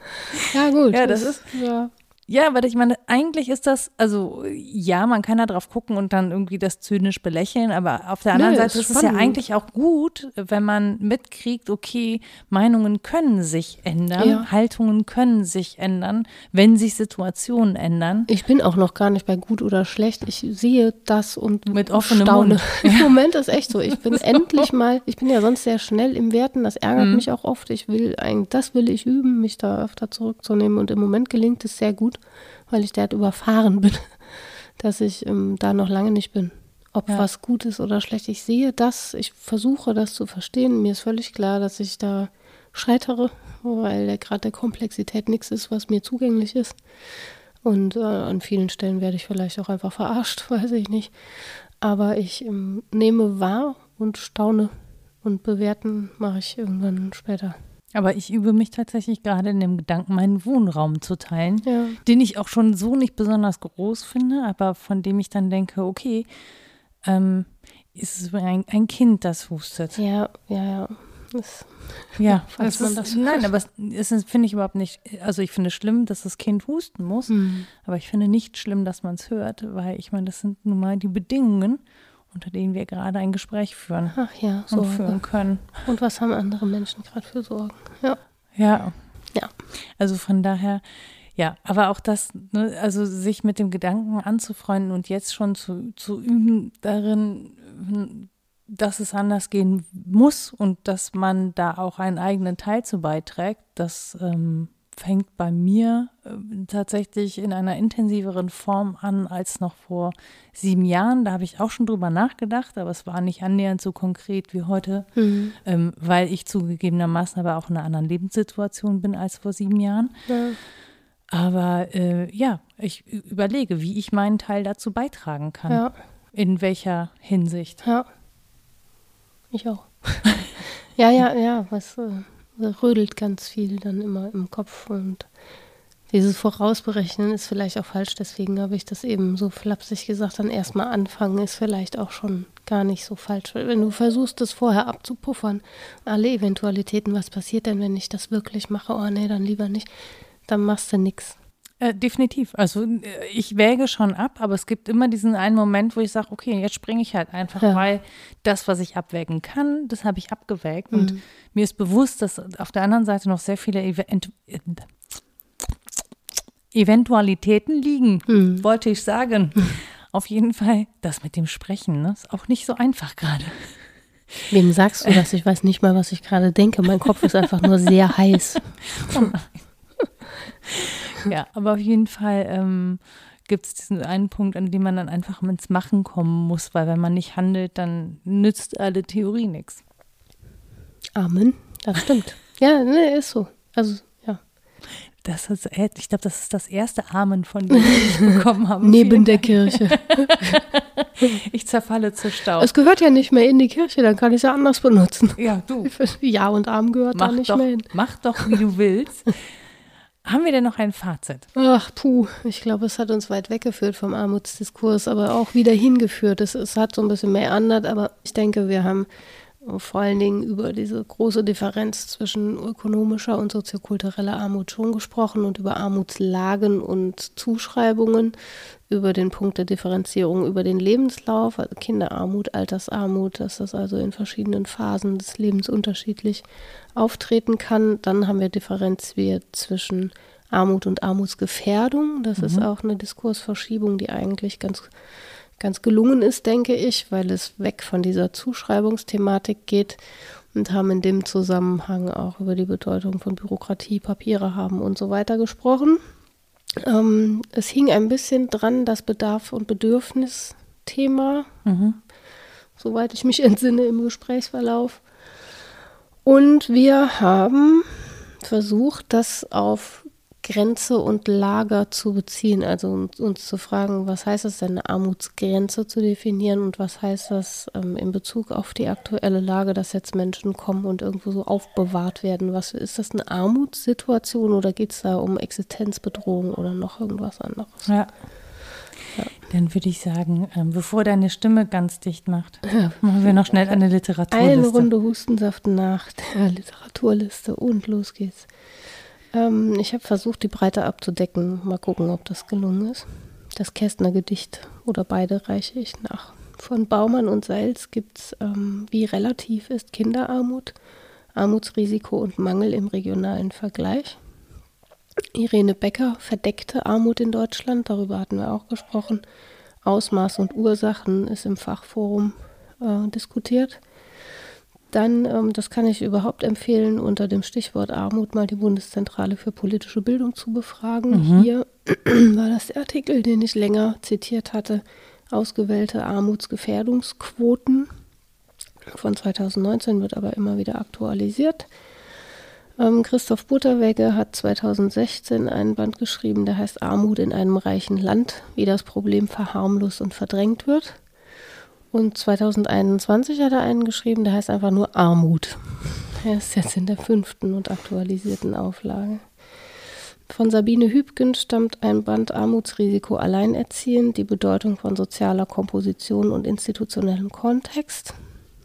Ja gut. Ja, das, das ist... Ja. Ja, aber ich meine, eigentlich ist das, also ja, man kann da drauf gucken und dann irgendwie das zynisch belächeln, aber auf der anderen nee, Seite ist, ist es ja eigentlich auch gut, wenn man mitkriegt, okay, Meinungen können sich ändern, ja. Haltungen können sich ändern, wenn sich Situationen ändern. Ich bin auch noch gar nicht bei gut oder schlecht, ich sehe das und mit offenem staune. Mund. Im Moment ist echt so, ich bin endlich mal, ich bin ja sonst sehr schnell im Werten, das ärgert mhm. mich auch oft, ich will eigentlich, das will ich üben, mich da öfter zurückzunehmen und im Moment gelingt es sehr gut, weil ich derart überfahren bin, dass ich ähm, da noch lange nicht bin. Ob ja. was gut ist oder schlecht. Ich sehe das, ich versuche das zu verstehen. Mir ist völlig klar, dass ich da scheitere, weil der Grad der Komplexität nichts ist, was mir zugänglich ist. Und äh, an vielen Stellen werde ich vielleicht auch einfach verarscht, weiß ich nicht. Aber ich ähm, nehme wahr und staune und bewerten mache ich irgendwann später. Aber ich übe mich tatsächlich gerade in dem Gedanken, meinen Wohnraum zu teilen, ja. den ich auch schon so nicht besonders groß finde, aber von dem ich dann denke, okay, ähm, ist es ein, ein Kind, das hustet. Ja, ja, ja. Das, Ja, falls es man ist, das nein, aber es, es ist, finde ich überhaupt nicht, also ich finde es schlimm, dass das Kind husten muss, Hm. aber ich finde nicht schlimm, dass man es hört, weil ich meine, das sind nun mal die Bedingungen, unter denen wir gerade ein Gespräch führen Ach ja, und Sorge. führen können. Und was haben andere Menschen gerade für Sorgen? Ja. Ja. Ja. Also von daher, ja, aber auch das, ne, also sich mit dem Gedanken anzufreunden und jetzt schon zu, zu üben darin, dass es anders gehen muss und dass man da auch einen eigenen Teil zu beiträgt, das ähm, fängt bei mir äh, tatsächlich in einer intensiveren Form an als noch vor sieben Jahren. Da habe ich auch schon drüber nachgedacht, aber es war nicht annähernd so konkret wie heute, Mhm. ähm, weil ich zugegebenermaßen aber auch in einer anderen Lebenssituation bin als vor sieben Jahren. Ja. Aber äh, ja, ich ü- überlege, wie ich meinen Teil dazu beitragen kann. Ja. In welcher Hinsicht. Ja. Ich auch. ja, ja, ja, was äh, rödelt ganz viel dann immer im Kopf und dieses Vorausberechnen ist vielleicht auch falsch, deswegen habe ich das eben so flapsig gesagt, dann erstmal anfangen ist vielleicht auch schon gar nicht so falsch. Weil wenn du versuchst, das vorher abzupuffern, alle Eventualitäten, was passiert denn, wenn ich das wirklich mache, oh nee, dann lieber nicht, dann machst du nichts. Äh, definitiv. Also äh, ich wäge schon ab, aber es gibt immer diesen einen Moment, wo ich sage, okay, jetzt springe ich halt einfach, Ja. weil das, was ich abwägen kann, das habe ich abgewägt. Mhm. Und mir ist bewusst, dass auf der anderen Seite noch sehr viele Event Eventualitäten liegen, Mhm. wollte ich sagen. Auf jeden Fall, das mit dem Sprechen, ne, ist auch nicht so einfach gerade. Wem sagst du das? Ich weiß nicht mal, was ich gerade denke. Mein Kopf ist einfach nur sehr heiß. Oh nein. Ja, aber auf jeden Fall ähm, gibt es diesen einen Punkt, an dem man dann einfach ins Machen kommen muss, weil wenn man nicht handelt, dann nützt alle Theorie nichts. Amen. Das stimmt. Ja, ne, ist so. Also, ja. Das ist, ich glaube, das ist das erste Amen von dem ich bekommen habe. Neben Vielen der Dank. Kirche. Ich zerfalle zu Staub. Es gehört ja nicht mehr in die Kirche, dann kann ich es ja anders benutzen. Ja, du, Ja und Arm gehört da mach nicht doch, mehr hin. mach doch, wie du willst. Haben wir denn noch ein Fazit? Ach, puh, ich glaube, es hat uns weit weggeführt vom Armutsdiskurs, aber auch wieder hingeführt. Es, es hat so ein bisschen meandert, aber ich denke, wir haben vor allen Dingen über diese große Differenz zwischen ökonomischer und soziokultureller Armut schon gesprochen und über Armutslagen und Zuschreibungen, über den Punkt der Differenzierung über den Lebenslauf, also Kinderarmut, Altersarmut, dass das also in verschiedenen Phasen des Lebens unterschiedlich auftreten kann. Dann haben wir differenziert zwischen Armut und Armutsgefährdung. Das mhm. ist auch eine Diskursverschiebung, die eigentlich ganz ganz gelungen ist, denke ich, weil es weg von dieser Zuschreibungsthematik geht und haben in dem Zusammenhang auch über die Bedeutung von Bürokratie, Papiere haben und so weiter gesprochen. Ähm, es hing ein bisschen dran, das Bedarf- und Bedürfnisthema, Mhm. soweit ich mich entsinne im Gesprächsverlauf. Und wir haben versucht, das auf Grenze und Lager zu beziehen, also uns, uns zu fragen, was heißt es denn, eine Armutsgrenze zu definieren und was heißt das ähm, in Bezug auf die aktuelle Lage, dass jetzt Menschen kommen und irgendwo so aufbewahrt werden. Was ist das, eine Armutssituation oder geht es da um Existenzbedrohung oder noch irgendwas anderes? Ja. Ja. Dann würde ich sagen, ähm, bevor deine Stimme ganz dicht macht, machen wir noch schnell eine Literaturliste. Eine Runde Hustensaft nach der Literaturliste und los geht's. Ähm, ich habe versucht, die Breite abzudecken. Mal gucken, ob das gelungen ist. Das Kästner Gedicht oder beide reiche ich nach. Von Baumann und Seils gibt es ähm, Wie relativ ist Kinderarmut, Armutsrisiko und Mangel im regionalen Vergleich. Irene Becker, Verdeckte Armut in Deutschland, darüber hatten wir auch gesprochen. Ausmaß und Ursachen ist im Fachforum äh, diskutiert. Dann, ähm, das kann ich überhaupt empfehlen, unter dem Stichwort Armut mal die Bundeszentrale für politische Bildung zu befragen. Mhm. Hier war das der Artikel, den ich länger zitiert hatte, ausgewählte Armutsgefährdungsquoten von zweitausendneunzehn, wird aber immer wieder aktualisiert. Ähm, Christoph Butterwegge hat zweitausendsechzehn einen Band geschrieben, der heißt Armut in einem reichen Land, wie das Problem verharmlost und verdrängt wird. Und zweitausendeinundzwanzig hat er einen geschrieben, der heißt einfach nur Armut. Er ist jetzt in der fünften und aktualisierten Auflage. Von Sabine Hübgen stammt ein Band Armutsrisiko alleinerziehend, die Bedeutung von sozialer Komposition und institutionellem Kontext.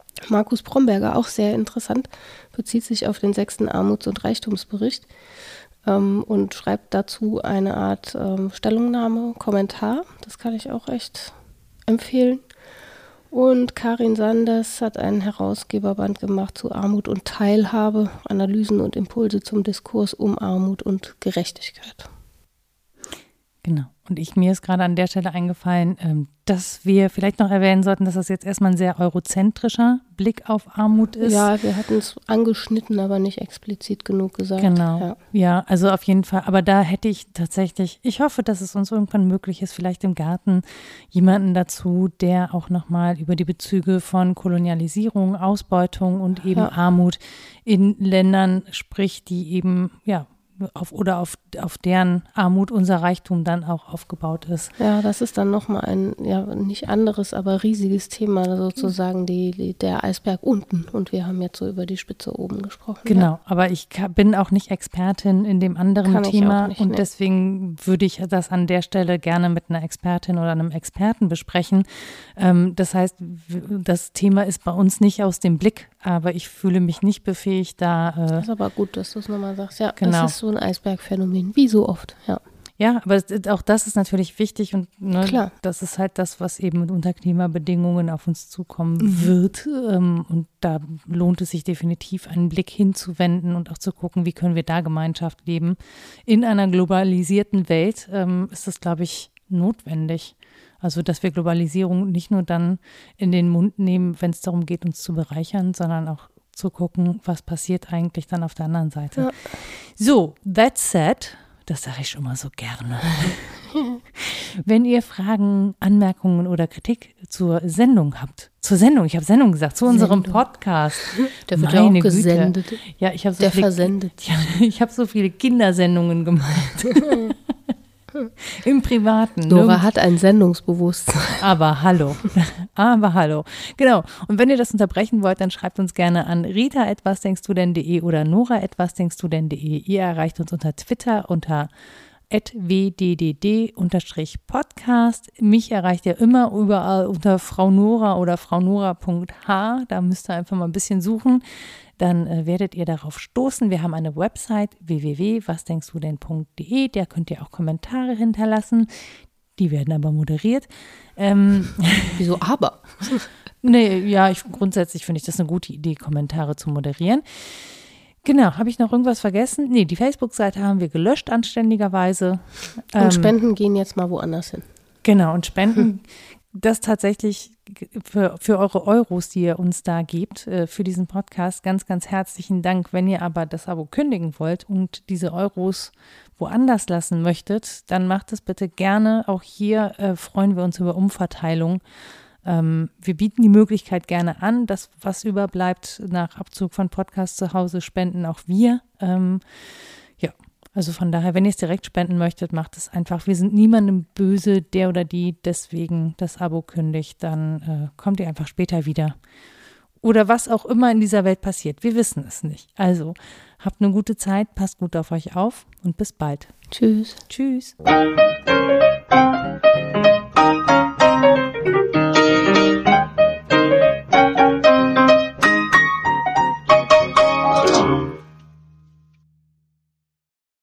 Markus Bromberger, auch sehr interessant, bezieht sich auf den sechsten Armuts- und Reichtumsbericht ähm, und schreibt dazu eine Art ähm, Stellungnahme, Kommentar. Das kann ich auch echt empfehlen. Und Karin Sanders hat einen Herausgeberband gemacht zu Armut und Teilhabe, Analysen und Impulse zum Diskurs um Armut und Gerechtigkeit. Genau. Und ich, mir ist gerade an der Stelle eingefallen, ähm, dass wir vielleicht noch erwähnen sollten, dass das jetzt erstmal ein sehr eurozentrischer Blick auf Armut ist. Ja, wir hatten es angeschnitten, aber nicht explizit genug gesagt. Genau. Ja. ja, also auf jeden Fall. Aber da hätte ich tatsächlich, ich hoffe, dass es uns irgendwann möglich ist, vielleicht im Garten jemanden dazu, der auch nochmal über die Bezüge von Kolonialisierung, Ausbeutung und eben Ja. Armut in Ländern spricht, die eben, ja, auf oder auf, auf deren Armut unser Reichtum dann auch aufgebaut ist. Ja, das ist dann nochmal ein, ja, nicht anderes, aber riesiges Thema, sozusagen die, die, der Eisberg unten. Und wir haben jetzt so über die Spitze oben gesprochen. Genau, Ja. aber ich ka- bin auch nicht Expertin in dem anderen Kann ich Thema auch nicht, und nee. deswegen würde ich das an der Stelle gerne mit einer Expertin oder einem Experten besprechen. Ähm, das heißt, w- das Thema ist bei uns nicht aus dem Blick, aber ich fühle mich nicht befähigt, da äh, Das ist aber gut, dass du es nochmal sagst. Ja, Genau. das ist so ein Eisbergphänomen, wie so oft. Ja, Ja, aber es, auch das ist natürlich wichtig und ne, Klar. das ist halt das, was eben unter Klimabedingungen auf uns zukommen Mhm. wird. Ähm, und da lohnt es sich definitiv, einen Blick hinzuwenden und auch zu gucken, wie können wir da Gemeinschaft leben. In einer globalisierten Welt ähm, ist das, glaube ich, notwendig. Also, dass wir Globalisierung nicht nur dann in den Mund nehmen, wenn es darum geht, uns zu bereichern, sondern auch zu gucken, was passiert eigentlich dann auf der anderen Seite. Ja. So, that said, das sage ich schon mal so gerne. Wenn ihr Fragen, Anmerkungen oder Kritik zur Sendung habt, zur Sendung, ich habe Sendung gesagt, zu unserem Sendung. Podcast. Der wird ja auch Meine Güte. gesendet. Ja, ich habe so Der viele, versendet. ja, ich habe so viele Kindersendungen gemacht. Im Privaten. Nora ne? hat ein Sendungsbewusstsein. Aber hallo. Aber hallo. Genau. Und wenn ihr das unterbrechen wollt, dann schreibt uns gerne an rita at was denkst du denn punkt de oder nora at was denkst du denn punkt de. Ihr erreicht uns unter Twitter unter at w d d d Podcast. Mich erreicht ihr immer überall unter Frau Nora oder fraunora punkt h. Da müsst ihr einfach mal ein bisschen suchen. Dann äh, werdet ihr darauf stoßen. Wir haben eine Website w w w punkt was denkst du denn punkt de. Da könnt ihr auch Kommentare hinterlassen. Die werden aber moderiert. Ähm, Wieso aber? nee, ja, ich, grundsätzlich finde ich das eine gute Idee, Kommentare zu moderieren. Genau, habe ich noch irgendwas vergessen? Nee, die Facebook-Seite haben wir gelöscht, anständigerweise. Und Ähm, Spenden gehen jetzt mal woanders hin. Genau, und Spenden, das tatsächlich für, für eure Euros, die ihr uns da gebt, äh, für diesen Podcast, ganz, ganz herzlichen Dank. Wenn ihr aber das Abo kündigen wollt und diese Euros woanders lassen möchtet, dann macht es bitte gerne. Auch hier äh, freuen wir uns über Umverteilung. Ähm, wir bieten die Möglichkeit gerne an, dass was überbleibt nach Abzug von Podcast zu Hause, spenden auch wir. Ähm, ja, also von daher, wenn ihr es direkt spenden möchtet, macht es einfach. Wir sind niemandem böse, der oder die deswegen das Abo kündigt. Dann äh, kommt ihr einfach später wieder. Oder was auch immer in dieser Welt passiert. Wir wissen es nicht. Also habt eine gute Zeit, passt gut auf euch auf und bis bald. Tschüss. Tschüss.